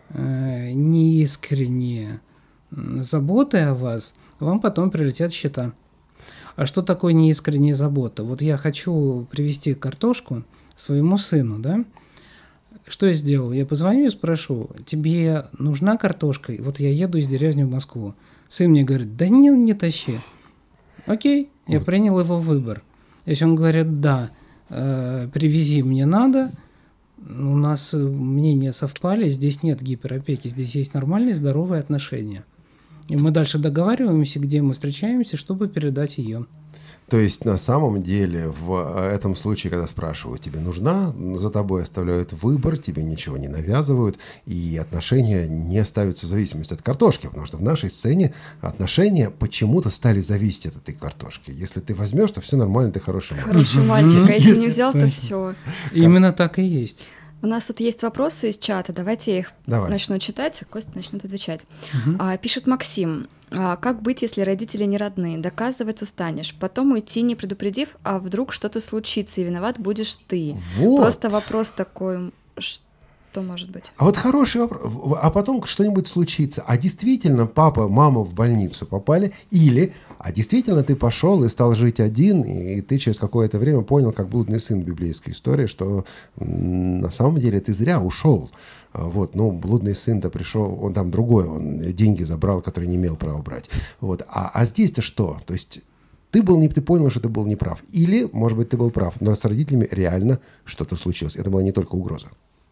[SPEAKER 5] неискренние заботы о вас, вам потом прилетят счета. А что такое неискренняя забота? Вот я хочу привезти картошку своему сыну, да? Что я сделал? Я позвоню и спрошу, тебе нужна картошка? Вот я еду из деревни в Москву. Сын мне говорит, да не тащи. Окей, я принял его выбор. Если он говорит, да, привези, мне надо, у нас мнения совпали, здесь нет гиперопеки, здесь есть нормальные здоровые отношения. И мы дальше договариваемся, где мы встречаемся, чтобы передать ее.
[SPEAKER 3] То есть на самом деле в этом случае, когда спрашивают, тебе нужна, за тобой оставляют выбор, тебе ничего не навязывают, и отношения не ставятся в зависимости от картошки, потому что в нашей сцене отношения почему-то стали зависеть от этой картошки. Если ты возьмешь, то все нормально, ты хороший мальчик.
[SPEAKER 4] Хороший мальчик, а если не взял, то все.
[SPEAKER 5] Именно так и есть.
[SPEAKER 4] У нас тут есть вопросы из чата, давайте я их начну читать, а Костя начнет отвечать. Пишет Максим. Как быть, если родители не родные? Доказывать устанешь, потом уйти, не предупредив, а вдруг что-то случится, и виноват будешь ты.
[SPEAKER 3] Вот.
[SPEAKER 4] Просто вопрос такой, что может быть?
[SPEAKER 3] А вот хороший вопрос. А потом что-нибудь случится. А действительно папа, мама в больницу попали? Или, а действительно ты пошел и стал жить один, и ты через какое-то время понял, как блудный сын библейской истории, что на самом деле ты зря ушел. Вот, ну, блудный сын-то пришел, он там другой, он деньги забрал, которые не имел права брать. Вот. А здесь-то что? То есть ты понял, что ты был неправ. Или, может быть, ты был прав, но с родителями реально что-то случилось. Это была не только угроза.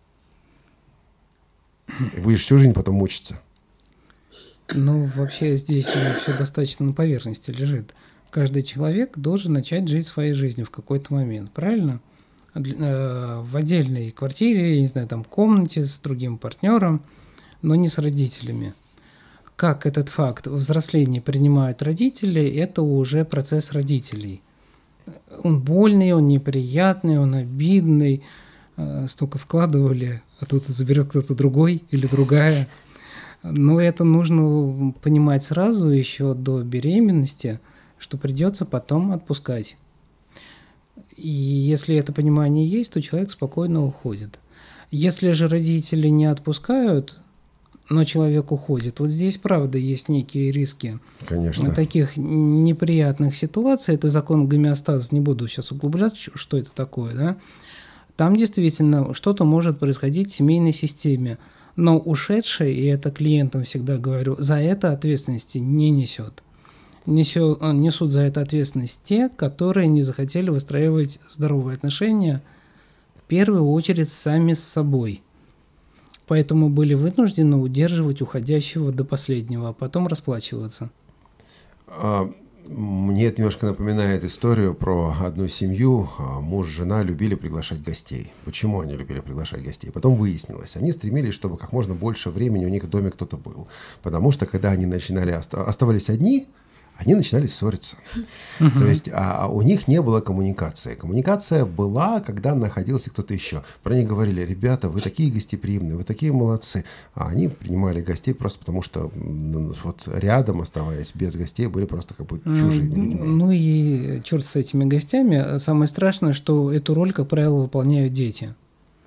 [SPEAKER 3] И будешь всю жизнь потом мучиться.
[SPEAKER 5] Ну, вообще здесь все достаточно на поверхности лежит. Каждый человек должен начать жить своей жизнью в какой-то момент, правильно? В отдельной квартире, я не знаю, там, комнате с другим партнером, но не с родителями. Как этот факт взросления принимают родители, это уже процесс родителей. Он больный, он неприятный, он обидный, столько вкладывали, а тут заберет кто-то другой или другая. Но это нужно понимать сразу, еще до беременности, что придется потом отпускать. И если это понимание есть, то человек спокойно уходит. Если же родители не отпускают, но человек уходит, вот здесь, правда, есть некие риски.
[SPEAKER 3] Конечно.
[SPEAKER 5] Таких неприятных ситуаций. Это закон гомеостаза, не буду сейчас углубляться, что это такое, да? Там действительно что-то может происходить в семейной системе. Но ушедший, и это клиентам всегда говорю, за это ответственности не несет. Несут за это ответственность те, которые не захотели выстраивать здоровые отношения, в первую очередь сами с собой. Поэтому были вынуждены удерживать уходящего до последнего, а потом расплачиваться.
[SPEAKER 3] Мне это немножко напоминает историю про одну семью. Муж и жена любили приглашать гостей. Почему они любили приглашать гостей? Потом выяснилось, они стремились, чтобы как можно больше времени у них в доме кто-то был. Потому что, когда они оставались одни, они начинали ссориться. То есть у них не было коммуникации. Коммуникация была, когда находился кто-то еще. Про них говорили: ребята, вы такие гостеприимные, вы такие молодцы. А они принимали гостей просто потому, что вот рядом, оставаясь без гостей, были просто как бы чужими людьми.
[SPEAKER 5] Ну и черт с этими гостями. Самое страшное, что эту роль, как правило, выполняют дети.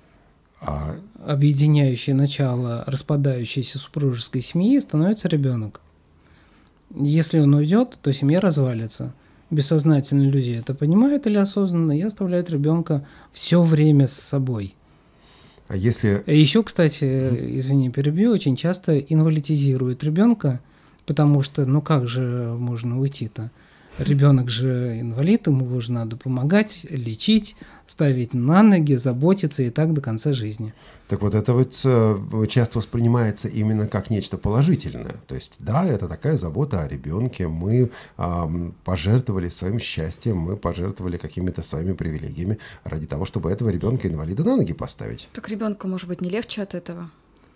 [SPEAKER 5] Объединяющее начало распадающейся супружеской семьи становится ребенок. Если он уйдет, то семья развалится. Бессознательно люди это понимают или осознанно и оставляют ребенка все время с собой.
[SPEAKER 3] А если...
[SPEAKER 5] Еще, кстати, извини, перебью, очень часто инвалидизируют ребенка, потому что, ну как же можно уйти-то? Ребенок же инвалид, ему же надо помогать, лечить, ставить на ноги, заботиться и так до конца жизни.
[SPEAKER 3] Так вот, это вот часто воспринимается именно как нечто положительное. То есть, да, это такая забота о ребенке. Мы пожертвовали своим счастьем, мы пожертвовали какими-то своими привилегиями ради того, чтобы этого ребенка-инвалида на ноги поставить.
[SPEAKER 4] Так ребенку, может быть, не легче от этого?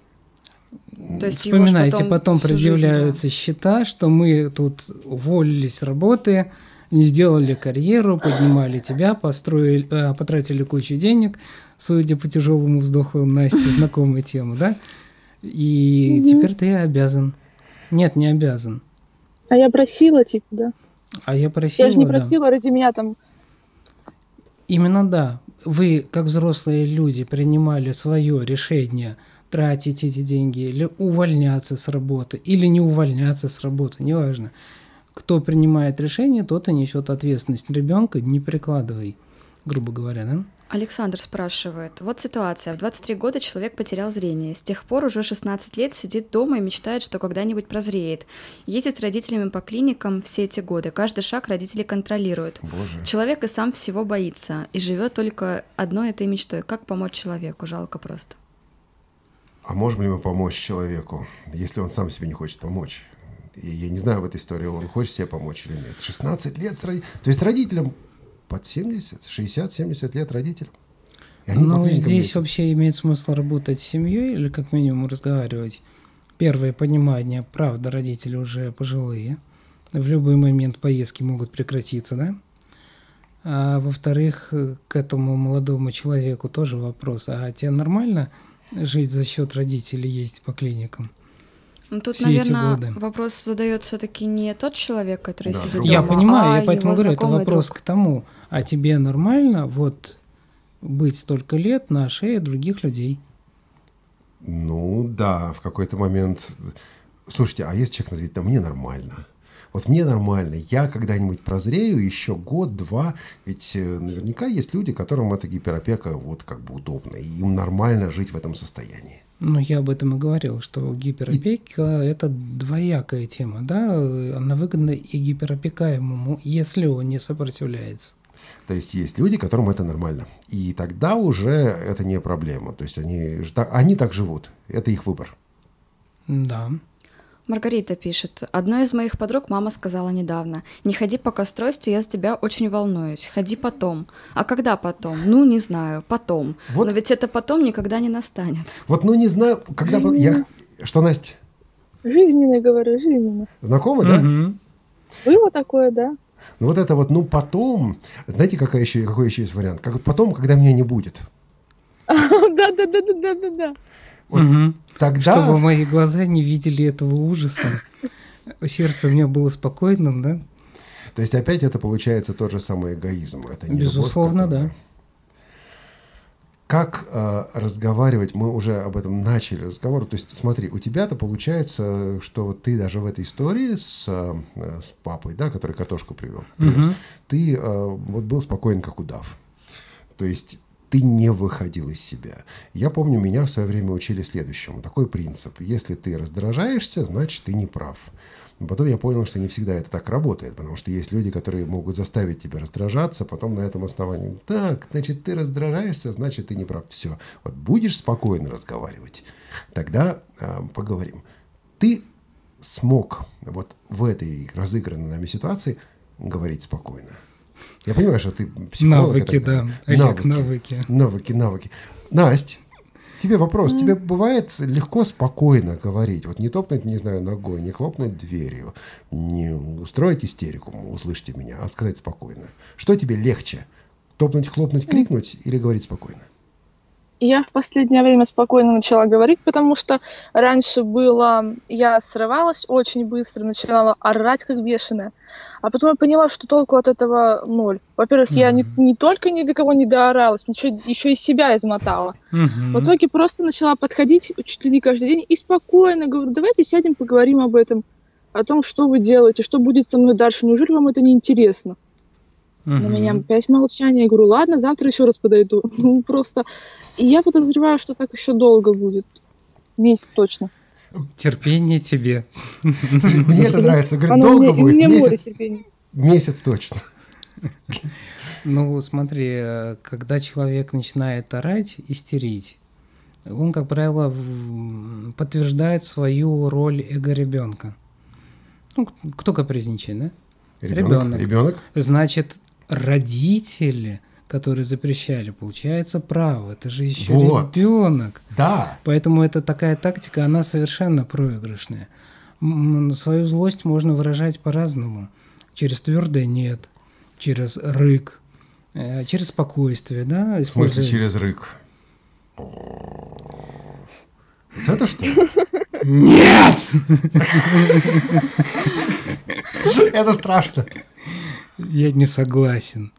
[SPEAKER 4] То есть
[SPEAKER 5] вспоминайте, потом предъявляются счета, что мы тут уволились с работы, не сделали карьеру, поднимали тебя, потратили кучу денег, судя по тяжелому вздоху Насти, знакомая тема, да? И теперь ты обязан. Нет, не обязан.
[SPEAKER 6] А я просила, типа, да?
[SPEAKER 5] А я просила,
[SPEAKER 6] я же не просила, ради меня там...
[SPEAKER 5] Именно да. Вы, как взрослые люди, принимали свое решение тратить эти деньги или увольняться с работы, или не увольняться с работы, неважно. Кто принимает решение, тот и несет ответственность. Ребенка не прикладывай, грубо говоря, да?
[SPEAKER 4] Александр спрашивает. Вот ситуация. В 23 года человек потерял зрение. С тех пор уже 16 лет сидит дома и мечтает, что когда-нибудь прозреет. Ездит с родителями по клиникам все эти годы. Каждый шаг родители контролируют.
[SPEAKER 3] Боже.
[SPEAKER 4] Человек и сам всего боится. И живет только одной этой мечтой. Как помочь человеку? Жалко просто.
[SPEAKER 3] А можем ли мы помочь человеку, если он сам себе не хочет помочь? И я не знаю в этой истории, он хочет себе помочь или нет. 16 лет То есть родителям под 70, 60-70 лет родителям.
[SPEAKER 5] Ну, здесь вообще имеет смысл работать с семьей или как минимум разговаривать. Первое понимание, правда, родители уже пожилые. В любой момент поездки могут прекратиться, да? А во-вторых, к этому молодому человеку тоже вопрос. А тебе нормально жить за счет родителей, ездить по клиникам?
[SPEAKER 4] Ну, тут,
[SPEAKER 5] все
[SPEAKER 4] наверное, вопрос задает все-таки не тот человек, который сидит дома,
[SPEAKER 5] я понимаю, я
[SPEAKER 4] его
[SPEAKER 5] поэтому говорю, это вопрос
[SPEAKER 4] друг.
[SPEAKER 5] к тому, а тебе нормально вот быть столько лет на шее других людей?
[SPEAKER 3] Ну да, в какой-то момент... Слушайте, а если человек назовет, да мне нормально. Вот мне нормально, я когда-нибудь прозрею еще год-два, ведь наверняка есть люди, которым эта гиперопека вот как бы удобна, и им нормально жить в этом состоянии.
[SPEAKER 5] Ну, я об этом и говорил, что гиперопека – это двоякая тема, да, она выгодна и гиперопекаемому, если он не сопротивляется.
[SPEAKER 3] То есть есть люди, которым это нормально, и тогда уже это не проблема, то есть они так живут, это их выбор.
[SPEAKER 5] Да.
[SPEAKER 4] Маргарита пишет. Одной из моих подруг мама сказала недавно: не ходи пока с тростью, я за тебя очень волнуюсь. Ходи потом. А когда потом? Ну, не знаю, потом.
[SPEAKER 3] Вот.
[SPEAKER 4] Но ведь это потом никогда не настанет.
[SPEAKER 3] Вот, ну, не знаю, когда... Что, Настя?
[SPEAKER 6] Жизненно, говорю, жизненно.
[SPEAKER 3] Знакомо, да?
[SPEAKER 6] Было такое, да.
[SPEAKER 3] Ну, вот это вот, ну, потом... Знаете, какой еще есть вариант? Как потом, когда меня не будет.
[SPEAKER 6] Да.
[SPEAKER 3] Вот тогда...
[SPEAKER 5] Чтобы мои глаза не видели этого ужаса. Сердце у меня было спокойным, да?
[SPEAKER 3] То есть опять это получается тот же самый эгоизм. Это не
[SPEAKER 5] безусловно,
[SPEAKER 3] любовь,
[SPEAKER 5] да.
[SPEAKER 3] Как разговаривать? Мы уже об этом начали разговор. То есть смотри, у тебя-то получается, что ты даже в этой истории с папой, да, который картошку привез, ты вот был спокоен, как удав. То есть ты не выходил из себя. Я помню, меня в свое время учили следующему. Такой принцип. Если ты раздражаешься, значит, ты не прав. Но потом я понял, что не всегда это так работает, потому что есть люди, которые могут заставить тебя раздражаться, потом на этом основании: так, значит, ты раздражаешься, значит, ты не прав. Все. Вот будешь спокойно разговаривать, тогда поговорим. Ты смог вот в этой разыгранной нами ситуации говорить спокойно? Я понимаю, что ты психолог.
[SPEAKER 5] Навыки, да. Олег, навыки.
[SPEAKER 3] Навыки. Насть, тебе вопрос. Тебе бывает легко, спокойно говорить? Вот не топнуть, не знаю, ногой, не хлопнуть дверью, не устроить истерику, услышьте меня, а сказать спокойно. Что тебе легче? Топнуть, хлопнуть, крикнуть или говорить спокойно?
[SPEAKER 6] Я в последнее время спокойно начала говорить, потому что раньше было, я срывалась очень быстро, начинала орать как бешеная, а потом я поняла, что толку от этого ноль. Во-первых, я не только ни до кого не дооралась, еще и себя измотала. В итоге просто начала подходить чуть ли не каждый день и спокойно говорю, давайте сядем, поговорим об этом, о том, что вы делаете, что будет со мной дальше, неужели вам это не интересно? На меня опять молчание. Я говорю, ладно, завтра еще раз подойду. Ну, просто... И я подозреваю, что так еще долго будет. Месяц точно.
[SPEAKER 5] Терпение тебе.
[SPEAKER 3] Слушай, мне это нравится. Говорит, долго будет? Месяц точно.
[SPEAKER 5] Ну, смотри, когда человек начинает орать, истерить, он, как правило, подтверждает свою роль эго-ребенка. Ну, кто капризничает, да?
[SPEAKER 3] Ребенок.
[SPEAKER 5] Значит, родители, которые запрещали, получается, право. Это же еще ребенок.
[SPEAKER 3] Да.
[SPEAKER 5] Поэтому это такая тактика, она совершенно проигрышная. Свою злость можно выражать по-разному. Через твердое «нет», через рык, через спокойствие. Да?
[SPEAKER 3] В смысле через рык? Вот это что?
[SPEAKER 5] Нет!
[SPEAKER 3] Это страшно.
[SPEAKER 5] Я не согласен.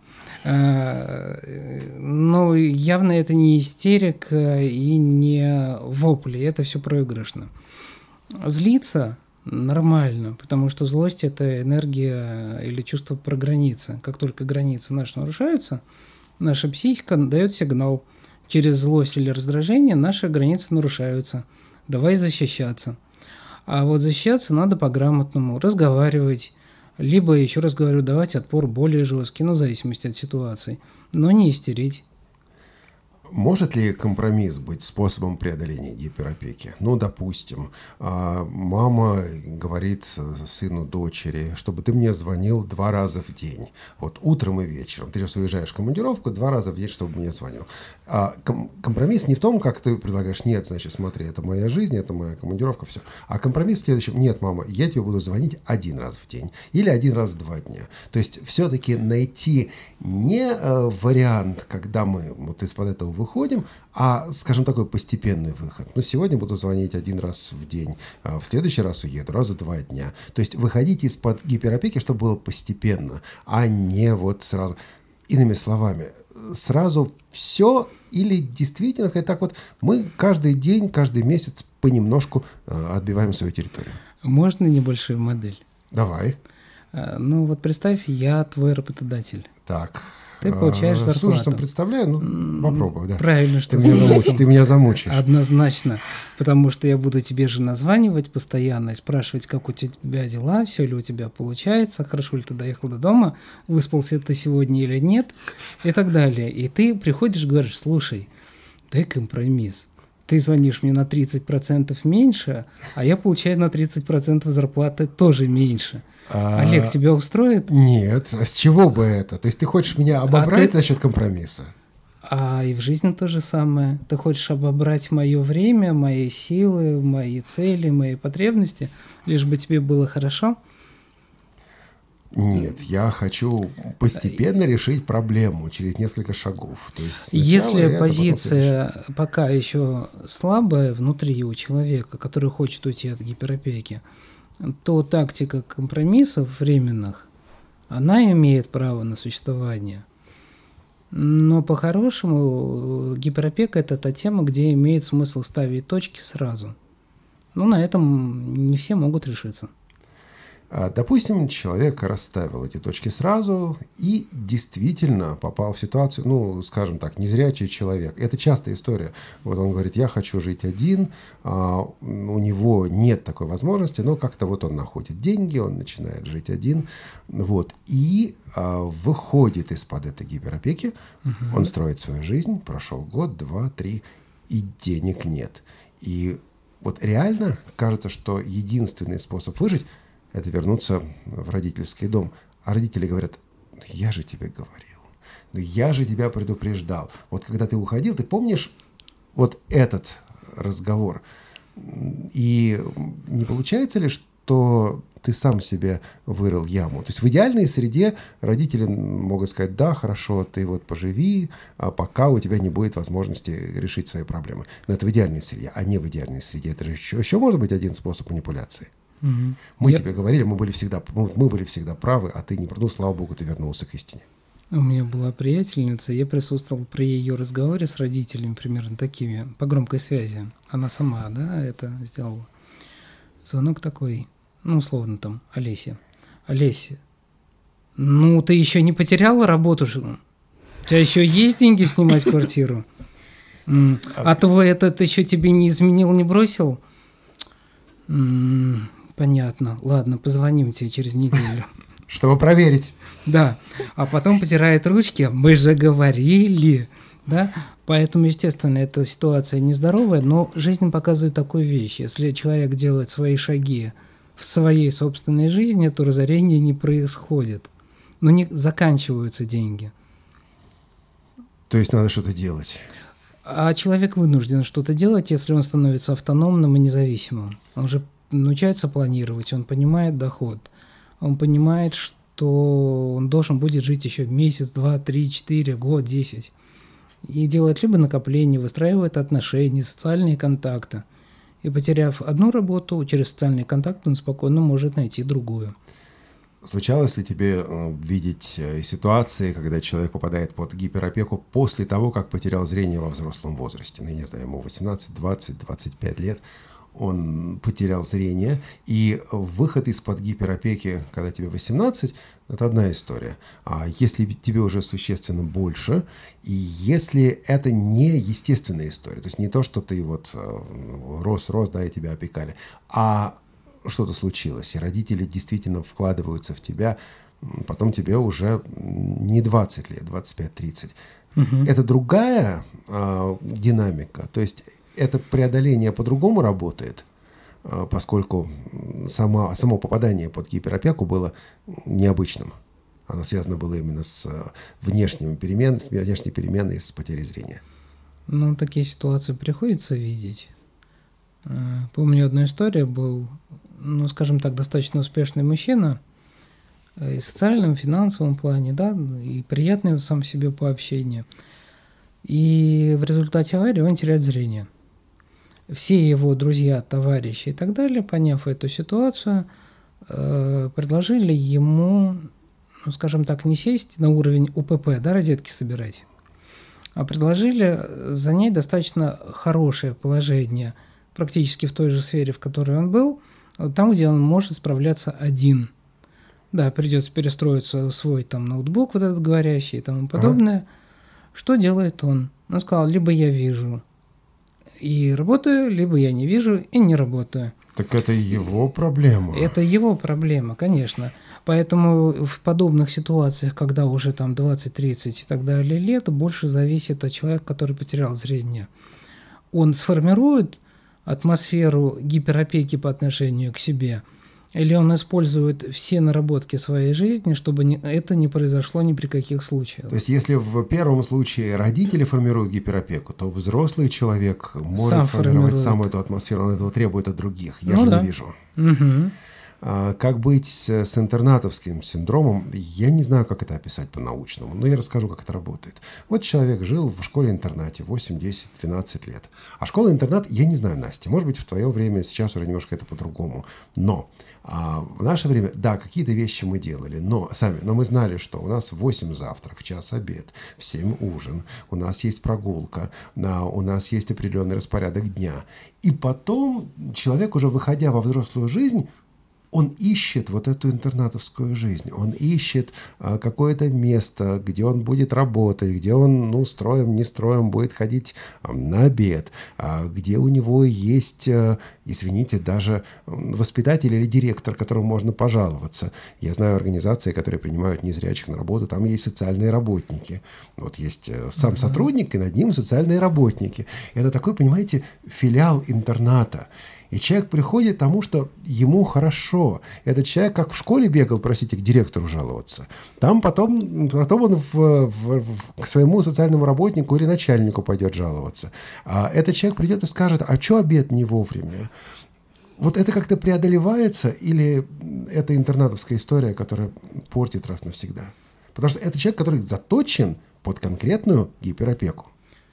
[SPEAKER 5] Но явно это не истерика и не вопли. Это все проигрышно. Злиться нормально, потому что злость – это энергия или чувство про границы. Как только границы наши нарушаются, наша психика дает сигнал. Через злость или раздражение наши границы нарушаются. Давай защищаться. А вот защищаться надо по-грамотному, разговаривать, либо, еще раз говорю, давать отпор более жесткий, в зависимости от ситуации, но не истерить.
[SPEAKER 3] Может ли компромисс быть способом преодоления гиперопеки? Ну, допустим, мама говорит сыну, дочери, чтобы ты мне звонил 2 раза в день. Вот утром и вечером. Ты сейчас уезжаешь в командировку, 2 раза в день, чтобы мне звонил. Компромисс не в том, как ты предлагаешь, нет, значит, смотри, это моя жизнь, это моя командировка, все. А компромисс в следующем, нет, мама, я тебе буду звонить 1 раз в день или 1 раз в 2 дня. То есть все-таки найти не вариант, когда мы вот из-под этого выходим, а, скажем, такой постепенный выход. Ну, сегодня буду звонить 1 раз в день, а в следующий раз уеду, раз в 2 дня. То есть выходить из-под гиперопеки, чтобы было постепенно, а не вот сразу. Иными словами, сразу все или действительно сказать так вот, мы каждый день, каждый месяц понемножку отбиваем свою территорию.
[SPEAKER 5] Можно небольшую модель?
[SPEAKER 3] Давай.
[SPEAKER 5] Ну вот представь, я твой работодатель.
[SPEAKER 3] Так.
[SPEAKER 5] Ты получаешь зарплату.
[SPEAKER 3] С ужасом представляю, попробуй, да.
[SPEAKER 5] Правильно, что
[SPEAKER 3] ты меня замучишь.
[SPEAKER 5] Однозначно, потому что я буду тебе же названивать постоянно и спрашивать, как у тебя дела, все ли у тебя получается, хорошо ли ты доехал до дома, выспался ты сегодня или нет, и так далее. И ты приходишь и говоришь, слушай, дай компромисс. Ты звонишь мне на 30% меньше, а я получаю на 30% зарплаты тоже меньше. Олег, тебя устроит?
[SPEAKER 3] Нет. А с чего бы это? То есть ты хочешь меня обобрать за счет компромисса?
[SPEAKER 5] И в жизни то же самое. Ты хочешь обобрать мое время, мои силы, мои цели, мои потребности, лишь бы тебе было хорошо?
[SPEAKER 3] Нет, я хочу постепенно решить проблему через несколько шагов. То есть
[SPEAKER 5] если позиция пока еще слабая внутри у человека, который хочет уйти от гиперопеки, то тактика компромиссов временных, она имеет право на существование. Но по-хорошему гиперопека – это та тема, где имеет смысл ставить точки сразу. Но на этом не все могут решиться.
[SPEAKER 3] Допустим, человек расставил эти точки сразу и действительно попал в ситуацию, ну, скажем так, незрячий человек. Это частая история. Вот он говорит, я хочу жить один, у него нет такой возможности, но как-то вот он находит деньги, он начинает жить один, вот, и выходит из-под этой гиперопеки, он строит свою жизнь, прошел год, 2, 3, и денег нет. И вот реально кажется, что единственный способ выжить – это вернуться в родительский дом. А родители говорят: я же тебе говорил, я же тебя предупреждал. Вот когда ты уходил, ты помнишь вот этот разговор? И не получается ли, что ты сам себе вырыл яму? То есть в идеальной среде родители могут сказать: да, хорошо, ты вот поживи, а пока у тебя не будет возможности решить свои проблемы. Но это в идеальной среде, а не в идеальной среде. Это же еще может быть один способ манипуляции. Мы тебе говорили, мы были всегда правы, а ты не прав. Ну, слава богу, ты вернулся к истине.
[SPEAKER 5] У меня была приятельница, я присутствовал при ее разговоре с родителями примерно такими, по громкой связи. Она сама, да, это сделала. Звонок такой, ну, условно там, Олесе. Олеся, ну, ты еще не потеряла работу? У тебя еще есть деньги снимать квартиру? А твой этот еще тебе не изменил, не бросил? Понятно. Ладно, позвоним тебе через неделю.
[SPEAKER 3] Чтобы проверить.
[SPEAKER 5] Да. А потом потирает ручки. Мы же говорили. Да? Поэтому, естественно, эта ситуация нездоровая, но жизнь показывает такую вещь. Если человек делает свои шаги в своей собственной жизни, то разорение не происходит. Но не заканчиваются деньги.
[SPEAKER 3] То есть надо что-то делать.
[SPEAKER 5] А человек вынужден что-то делать, если он становится автономным и независимым. Он же научается планировать, он понимает доход, он понимает, что он должен будет жить еще месяц, 2, 3, 4, год, 10. И делает либо накопление, выстраивает отношения, социальные контакты. И потеряв одну работу, через социальный контакт он спокойно может найти другую.
[SPEAKER 3] Случалось ли тебе видеть ситуации, когда человек попадает под гиперопеку после того, как потерял зрение во взрослом возрасте? Ну, я не знаю, ему 18, 20, 25 лет, он потерял зрение, и выход из-под гиперопеки, когда тебе 18, это одна история. А если тебе уже существенно больше, и если это не естественная история, то есть не то, что ты вот рос, да, и тебя опекали, а что-то случилось, и родители действительно вкладываются в тебя, потом тебе уже не 20 лет, 25-30. Это другая динамика, то есть это преодоление по-другому работает, поскольку само попадание под гиперопеку было необычным. Оно связано было именно с внешней переменой, с потерей зрения.
[SPEAKER 5] Ну, такие ситуации приходится видеть. Помню, одну историю, был, ну, скажем так, достаточно успешный мужчина, и в социальном, финансовом плане, да, и приятный сам себе по общению. И в результате аварии он теряет зрение. Все его друзья, товарищи и так далее, поняв эту ситуацию, предложили ему, ну, скажем так, не сесть на уровень УПП, да, розетки собирать, а предложили занять достаточно хорошее положение практически в той же сфере, в которой он был, там, где он может справляться один. Да, придется перестроиться в свой там ноутбук, вот этот говорящий и тому подобное. Что делает он? Он сказал: либо я вижу и работаю, либо я не вижу и не работаю.
[SPEAKER 3] Так это его проблема.
[SPEAKER 5] Это его проблема, конечно. Поэтому в подобных ситуациях, когда уже там 20, 30 и так далее лет, больше зависит от человека, который потерял зрение. Он сформирует атмосферу гиперопеки по отношению к себе, или он использует все наработки своей жизни, чтобы это не произошло ни при каких случаях.
[SPEAKER 3] То есть, если в первом случае родители формируют гиперопеку, то взрослый человек может формировать саму эту атмосферу, он этого требует от других. Я же не вижу. Как быть с интернатовским синдромом, я не знаю, как это описать по-научному, но я расскажу, как это работает. Вот человек жил в школе-интернате 8, 10, 12 лет. А школа-интернат, я не знаю, Настя, может быть, в твое время сейчас уже немножко это по-другому. Но в наше время, да, какие-то вещи мы делали, но мы знали, что у нас в 8 завтрак, в час обед, в 7 ужин, у нас есть прогулка, у нас есть определенный распорядок дня. И потом человек, уже выходя во взрослую жизнь, он ищет вот эту интернатовскую жизнь, он ищет какое-то место, где он будет работать, где он, строем, не строем, будет ходить на обед, где у него есть, извините, даже воспитатель или директор, которому можно пожаловаться. Я знаю организации, которые принимают незрячих на работу, там есть социальные работники. Вот есть сам сотрудник, и над ним социальные работники. Это такой, понимаете, филиал интерната. И человек приходит к тому, что ему хорошо. Этот человек как в школе бегал, простите, к директору жаловаться. Там потом он к своему социальному работнику или начальнику пойдет жаловаться. А этот человек придет и скажет, а что обед не вовремя? Вот это как-то преодолевается или это интернатовская история, которая портит раз навсегда? Потому что это человек, который заточен под конкретную гиперопеку.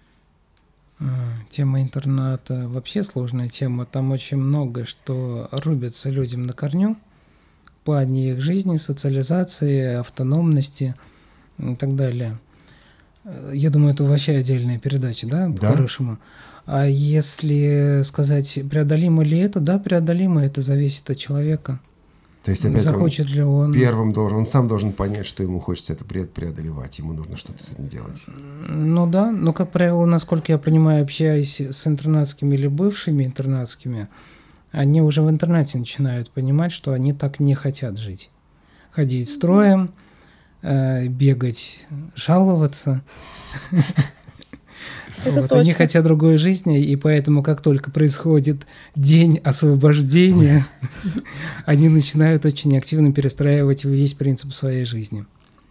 [SPEAKER 5] Тема интерната вообще сложная тема. Там очень много, что рубится людям на корню в плане их жизни, социализации, автономности и так далее. Я думаю, это вообще отдельная передача, да, по-хорошему. А если сказать, преодолимо ли это? Да, преодолимо, это зависит от человека.
[SPEAKER 3] То есть опять
[SPEAKER 5] захочет ли он...
[SPEAKER 3] он сам должен понять, что ему хочется это преодолевать, ему нужно что-то с этим делать.
[SPEAKER 5] Ну да, но, как правило, насколько я понимаю, общаясь с интернатскими или бывшими интернатскими, они уже в интернате начинают понимать, что они так не хотят жить. Ходить строем, бегать, жаловаться. Вот, они хотят другой жизни, и поэтому, как только происходит день освобождения, они начинают очень активно перестраивать весь принцип своей жизни.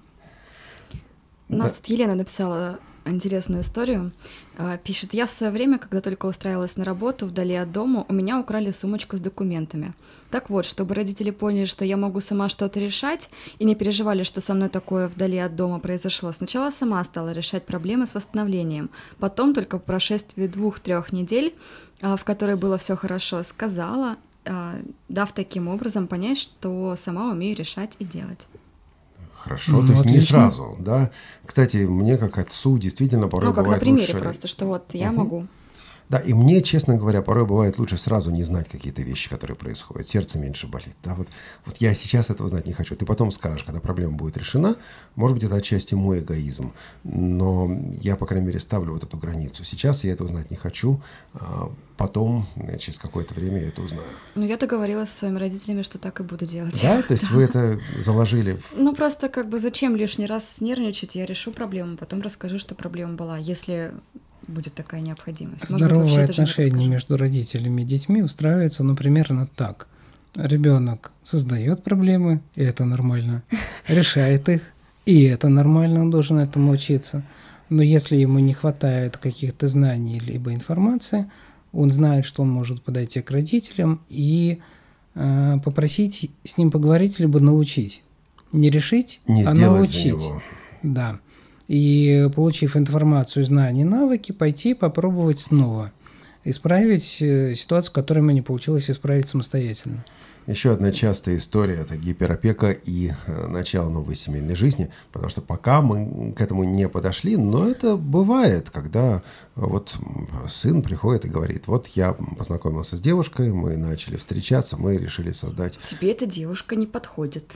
[SPEAKER 4] У нас тут Елена написала интересную историю. Пишет: я в свое время, когда только устраивалась на работу вдали от дома, у меня украли сумочку с документами. Так вот, чтобы родители поняли, что я могу сама что-то решать, и не переживали, что со мной такое вдали от дома произошло, сначала сама стала решать проблемы с восстановлением. Потом, только по прошествии 2-3 недель, в которой было все хорошо, сказала, дав таким образом понять, что сама умею решать и делать.
[SPEAKER 3] Хорошо, то есть отлично. Не сразу, да. Кстати, мне как отцу действительно порой
[SPEAKER 4] как
[SPEAKER 3] бывает
[SPEAKER 4] на примере
[SPEAKER 3] лучше...
[SPEAKER 4] просто, что вот я могу.
[SPEAKER 3] Да, и мне, честно говоря, порой бывает лучше сразу не знать какие-то вещи, которые происходят. Сердце меньше болит. Да? Вот я сейчас этого знать не хочу. Ты потом скажешь, когда проблема будет решена. Может быть, это отчасти мой эгоизм. Но я, по крайней мере, ставлю вот эту границу. Сейчас я этого знать не хочу. Потом, через какое-то время я это узнаю.
[SPEAKER 4] Ну, я договорилась со своими родителями, что так и буду делать.
[SPEAKER 3] Да? То есть вы это заложили?
[SPEAKER 4] Ну, просто как бы зачем лишний раз нервничать? Я решу проблему, потом расскажу, что проблема была, если будет такая необходимость.
[SPEAKER 5] Здоровые отношения между родителями и детьми устраиваются, ну, примерно так. Ребенок создает проблемы, и это нормально. Решает их, и это нормально, он должен этому учиться. Но если ему не хватает каких-то знаний либо информации, он знает, что он может подойти к родителям и попросить с ним поговорить, либо научить. Не решить, а научить. Да. И, получив информацию, знания, навыки, пойти попробовать снова. Исправить ситуацию, которую ему не получилось исправить самостоятельно.
[SPEAKER 3] Еще одна частая история – это гиперопека и начало новой семейной жизни, потому что пока мы к этому не подошли, но это бывает, когда вот сын приходит и говорит: вот я познакомился с девушкой, мы начали встречаться, мы решили создать…
[SPEAKER 4] Тебе эта девушка не подходит.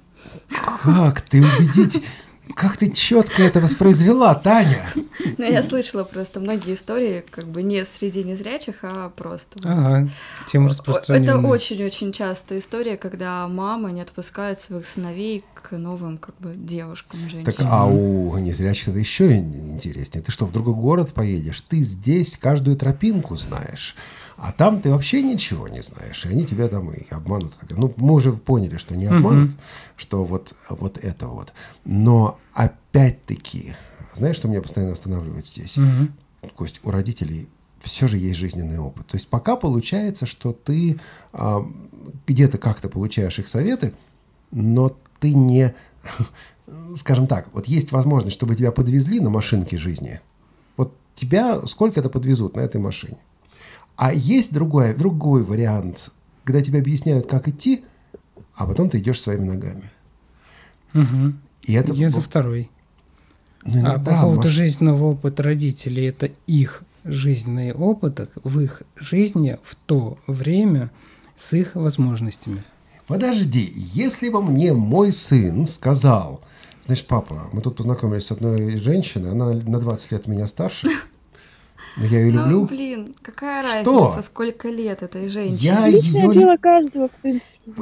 [SPEAKER 3] Как ты убедить… Как ты четко это воспроизвела, Таня?
[SPEAKER 4] Ну, я слышала просто многие истории, как бы не среди незрячих, а просто.
[SPEAKER 5] Ага, тема распространенная.
[SPEAKER 4] Это очень-очень частая история, когда мама не отпускает своих сыновей к новым, как бы, девушкам, женщинам.
[SPEAKER 3] Так, а у незрячих это еще интереснее. Ты что, в другой город поедешь? Ты здесь каждую тропинку знаешь. А там ты вообще ничего не знаешь, и они тебя там и обманут. Ну, мы уже поняли, что не обманут, что вот это вот. Но опять-таки, знаешь, что меня постоянно останавливает здесь? Кость, у родителей все же есть жизненный опыт. То есть пока получается, что ты где-то как-то получаешь их советы, но ты не, скажем так, вот есть возможность, чтобы тебя подвезли на машинке жизни. Вот тебя сколько-то подвезут на этой машине. А есть другой вариант, когда тебе объясняют, как идти, а потом ты идешь своими ногами.
[SPEAKER 5] Угу.
[SPEAKER 3] И это
[SPEAKER 5] я за второй.
[SPEAKER 3] Ну,
[SPEAKER 5] по поводу жизненного опыта родителей, это их жизненный опыт в их жизни в то время с их возможностями.
[SPEAKER 3] Подожди, если бы мне мой сын сказал: знаешь, папа, мы тут познакомились с одной женщиной, она на 20 лет меня старше, но я ее люблю.
[SPEAKER 4] Ну, блин, какая разница, сколько лет этой женщине?
[SPEAKER 6] Личное дело каждого, в принципе.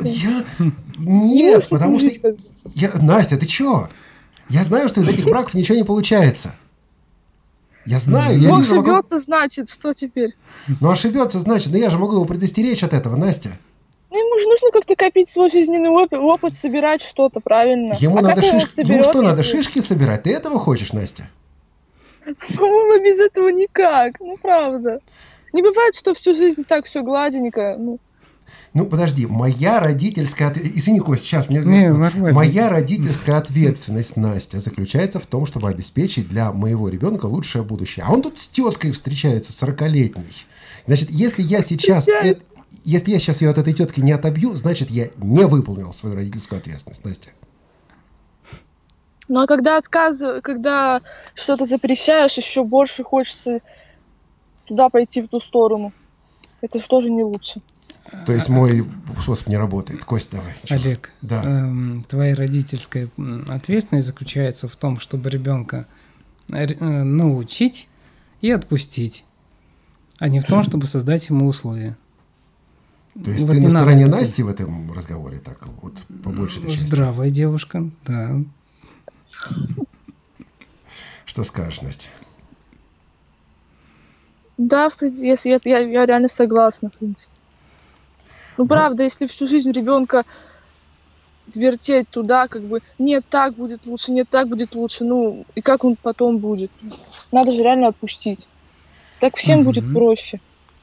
[SPEAKER 3] Нет, потому что… Настя, ты чё? Я знаю, что из этих браков ничего не получается. Я знаю, я
[SPEAKER 6] Ну,
[SPEAKER 3] вижу вокруг...
[SPEAKER 6] ошибется, значит, что теперь?
[SPEAKER 3] Ну, ошибется, значит, но я же могу его предостеречь от этого, Настя.
[SPEAKER 6] Ну, ему же нужно как-то копить свой жизненный опыт, собирать что-то, правильно.
[SPEAKER 3] Ему
[SPEAKER 6] А
[SPEAKER 3] надо
[SPEAKER 6] как он его
[SPEAKER 3] шишки... Ему
[SPEAKER 6] соберет,
[SPEAKER 3] что, надо
[SPEAKER 6] если-
[SPEAKER 3] шишки собирать? Ты этого хочешь, Настя?
[SPEAKER 6] По-моему, без этого никак. Ну, правда. Не бывает, что всю жизнь так все гладенько. Ну,
[SPEAKER 3] Ну, подожди, моя родительская... Извини, Кость, сейчас мне...
[SPEAKER 5] Не, нормально.
[SPEAKER 3] Моя родительская ответственность, Настя, заключается в том, чтобы обеспечить для моего ребенка лучшее будущее. А он тут с теткой встречается, 40-летней. Значит, если я сейчас ее от этой тетки не отобью, значит, я не выполнил свою родительскую ответственность, Настя.
[SPEAKER 6] ну а когда когда что-то запрещаешь, еще больше хочется туда пойти, в ту сторону. Это же тоже не лучше.
[SPEAKER 3] То есть мой способ не работает. Кость, давай. Чё?
[SPEAKER 5] Олег,
[SPEAKER 3] Да.
[SPEAKER 5] твоя родительская ответственность заключается в том, чтобы ребенка научить и отпустить, а не в том, чтобы создать ему условия.
[SPEAKER 3] То есть
[SPEAKER 5] Вот
[SPEAKER 3] ты
[SPEAKER 5] не
[SPEAKER 3] на
[SPEAKER 5] надо
[SPEAKER 3] стороне
[SPEAKER 5] такого.
[SPEAKER 3] Насти в этом разговоре, так вот, по большей части.
[SPEAKER 5] Здравая девушка, да.
[SPEAKER 3] Что скажешь, Настя?
[SPEAKER 6] Да, если я реально согласна, в принципе. Ну, правда, если всю жизнь ребенка вертеть туда, как бы, нет, так будет лучше, нет, так будет лучше, ну, и как он потом будет? Надо же реально отпустить. Так всем будет проще.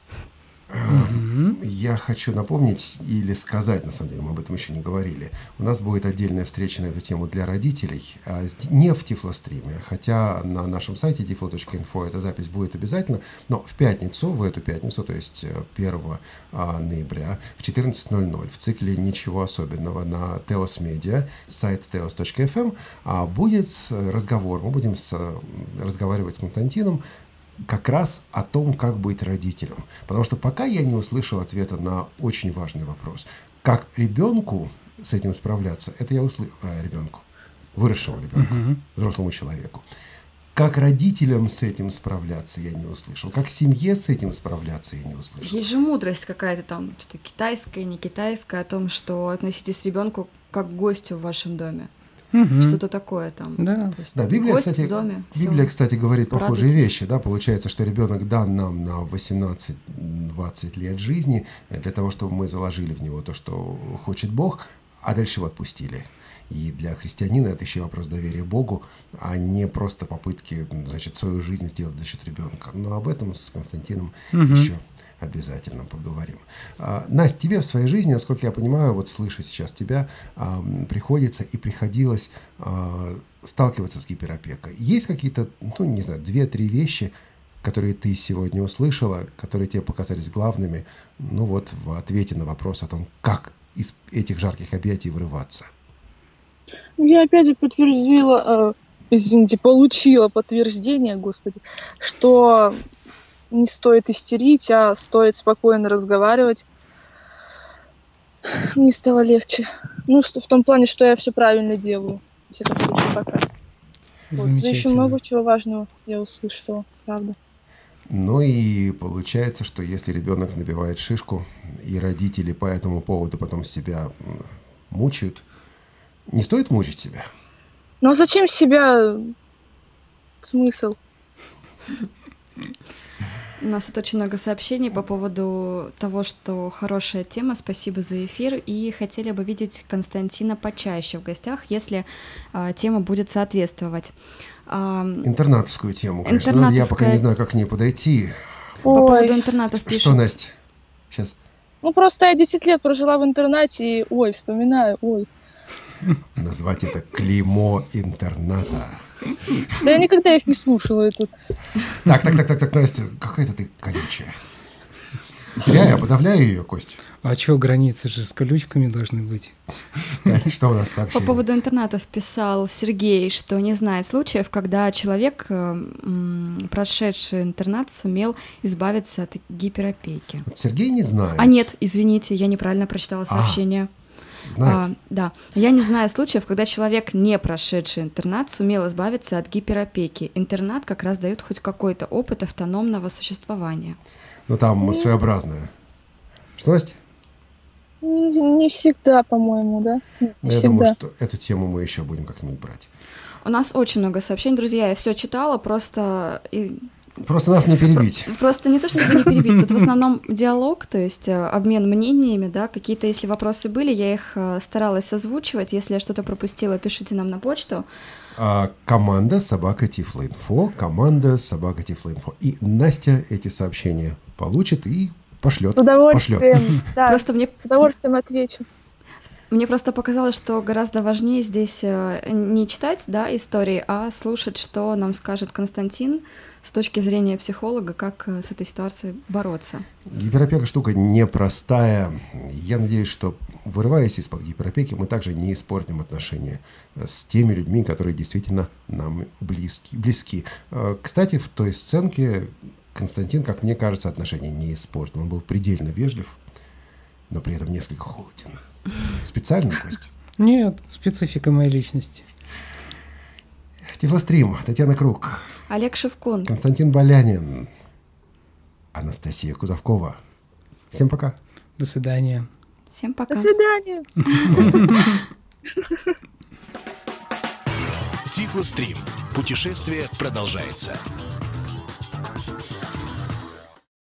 [SPEAKER 3] Я хочу напомнить или сказать, на самом деле, мы об этом еще не говорили. У нас будет отдельная встреча на эту тему для родителей, не в Тифлостриме, хотя на нашем сайте tiflo.info эта запись будет обязательно, но в пятницу, в эту пятницу, то есть 1 ноября в 14:00 в цикле «Ничего особенного» на Teos Media, сайт teos.fm, будет разговор. Мы будем разговаривать с Константином как раз о том, как быть родителем. Потому что пока я не услышал ответа на очень важный вопрос. Как ребенку с этим справляться, это я услышал, ребенку, выросшему ребенку, взрослому человеку. Как родителям с этим справляться, я не услышал. Как семье с этим справляться, я не услышал.
[SPEAKER 4] Есть же мудрость какая-то там, что китайская, не китайская, о том, что относитесь к ребенку как к гостю в вашем доме. Что-то такое там.
[SPEAKER 5] Да.
[SPEAKER 4] То есть
[SPEAKER 3] Да, Библия,
[SPEAKER 4] гость
[SPEAKER 3] кстати,
[SPEAKER 4] в доме,
[SPEAKER 3] Библия,
[SPEAKER 4] всё.
[SPEAKER 3] кстати, говорит похожие
[SPEAKER 4] Радуйтесь.
[SPEAKER 3] вещи. Да? Получается, что ребенок дан нам на 18-20 лет жизни для того, чтобы мы заложили в него то, что хочет Бог, а дальше его отпустили. И для христианина это еще вопрос доверия Богу, а не просто попытки, значит, свою жизнь сделать за счет ребенка. Но об этом с Константином еще обязательно поговорим. Настя, тебе в своей жизни, насколько я понимаю, вот слыша сейчас тебя, приходится и приходилось сталкиваться с гиперопекой. Есть какие-то, ну, не знаю, 2-3 вещи, которые ты сегодня услышала, которые тебе показались главными, ну вот в ответе на вопрос о том, как из этих жарких объятий вырываться?
[SPEAKER 6] Я опять же получила подтверждение, Господи, что не стоит истерить, а стоит спокойно разговаривать. Мне стало легче. Ну, что, в том плане, что я все правильно делаю. В всяком случае, пока. Вот. Да еще много чего важного я услышала, правда.
[SPEAKER 3] Ну и получается, что если ребенок набивает шишку, и родители по этому поводу потом себя мучают, не стоит мучить себя?
[SPEAKER 6] Ну а зачем себя? Смысл?
[SPEAKER 4] У нас тут очень много сообщений по поводу того, что хорошая тема, спасибо за эфир, и хотели бы видеть Константина почаще в гостях, если тема будет соответствовать.
[SPEAKER 3] Интернатовскую тему, конечно, но я пока не знаю, как к ней подойти.
[SPEAKER 4] По поводу интернатов пишут.
[SPEAKER 3] Что, Настя? Сейчас.
[SPEAKER 6] Ну просто я 10 лет прожила в интернате, и, вспоминаю,
[SPEAKER 3] Назвать это клеймо интерната.
[SPEAKER 6] Да я никогда их не слушала. Это...
[SPEAKER 3] Так, Настя, какая-то ты колючая. Зря я подавляю ее, Кость.
[SPEAKER 5] А что, границы же с колючками должны быть?
[SPEAKER 3] Так, что у нас
[SPEAKER 4] По
[SPEAKER 3] сообщение?
[SPEAKER 4] поводу интернатов писал Сергей, что не знает случаев, когда человек, прошедший интернат, сумел избавиться от гиперопеки.
[SPEAKER 3] Вот Сергей не знает.
[SPEAKER 4] А нет, извините, я неправильно прочитала сообщение.
[SPEAKER 3] Знает.
[SPEAKER 4] Да, я не знаю случаев, когда человек, не прошедший интернат, сумел избавиться от гиперопеки. Интернат как раз дает хоть какой-то опыт автономного существования.
[SPEAKER 3] Ну там своеобразное. Что, Настя?
[SPEAKER 6] Не всегда, по-моему, да? Не
[SPEAKER 3] Я
[SPEAKER 6] всегда.
[SPEAKER 3] думаю, что эту тему мы еще будем как-нибудь брать.
[SPEAKER 4] У нас очень много сообщений, друзья, я все читала, просто
[SPEAKER 3] Просто нас не перебить.
[SPEAKER 4] Просто не то, чтобы не перебить, тут в основном диалог, то есть обмен мнениями, да, какие-то, если вопросы были, я их старалась озвучивать, если я что-то пропустила, пишите нам на почту.
[SPEAKER 3] Команда @tiflo.info, команда @tiflo.info. И Настя эти сообщения получит и пошлет.
[SPEAKER 6] С удовольствием, да,
[SPEAKER 4] Просто мне
[SPEAKER 6] с удовольствием отвечу.
[SPEAKER 4] Мне просто показалось, что гораздо важнее здесь не читать, да, истории, а слушать, что нам скажет Константин с точки зрения психолога, как с этой ситуацией бороться.
[SPEAKER 3] Гиперопека штука непростая. Я надеюсь, что, вырываясь из-под гиперопеки, мы также не испортим отношения с теми людьми, которые действительно нам близки. Кстати, в той сценке Константин, как мне кажется, отношения не испортил. Он был предельно вежлив, но при этом несколько холоден. Специально, Костя?
[SPEAKER 5] Нет, специфика моей личности.
[SPEAKER 3] Тифлострим, Татьяна Круг,
[SPEAKER 4] Олег Шевкун.
[SPEAKER 3] Константин Болянин, Анастасия Кузовкова. Всем пока.
[SPEAKER 5] До свидания.
[SPEAKER 4] Всем пока.
[SPEAKER 6] До свидания.
[SPEAKER 2] Тифлострим. Путешествие продолжается.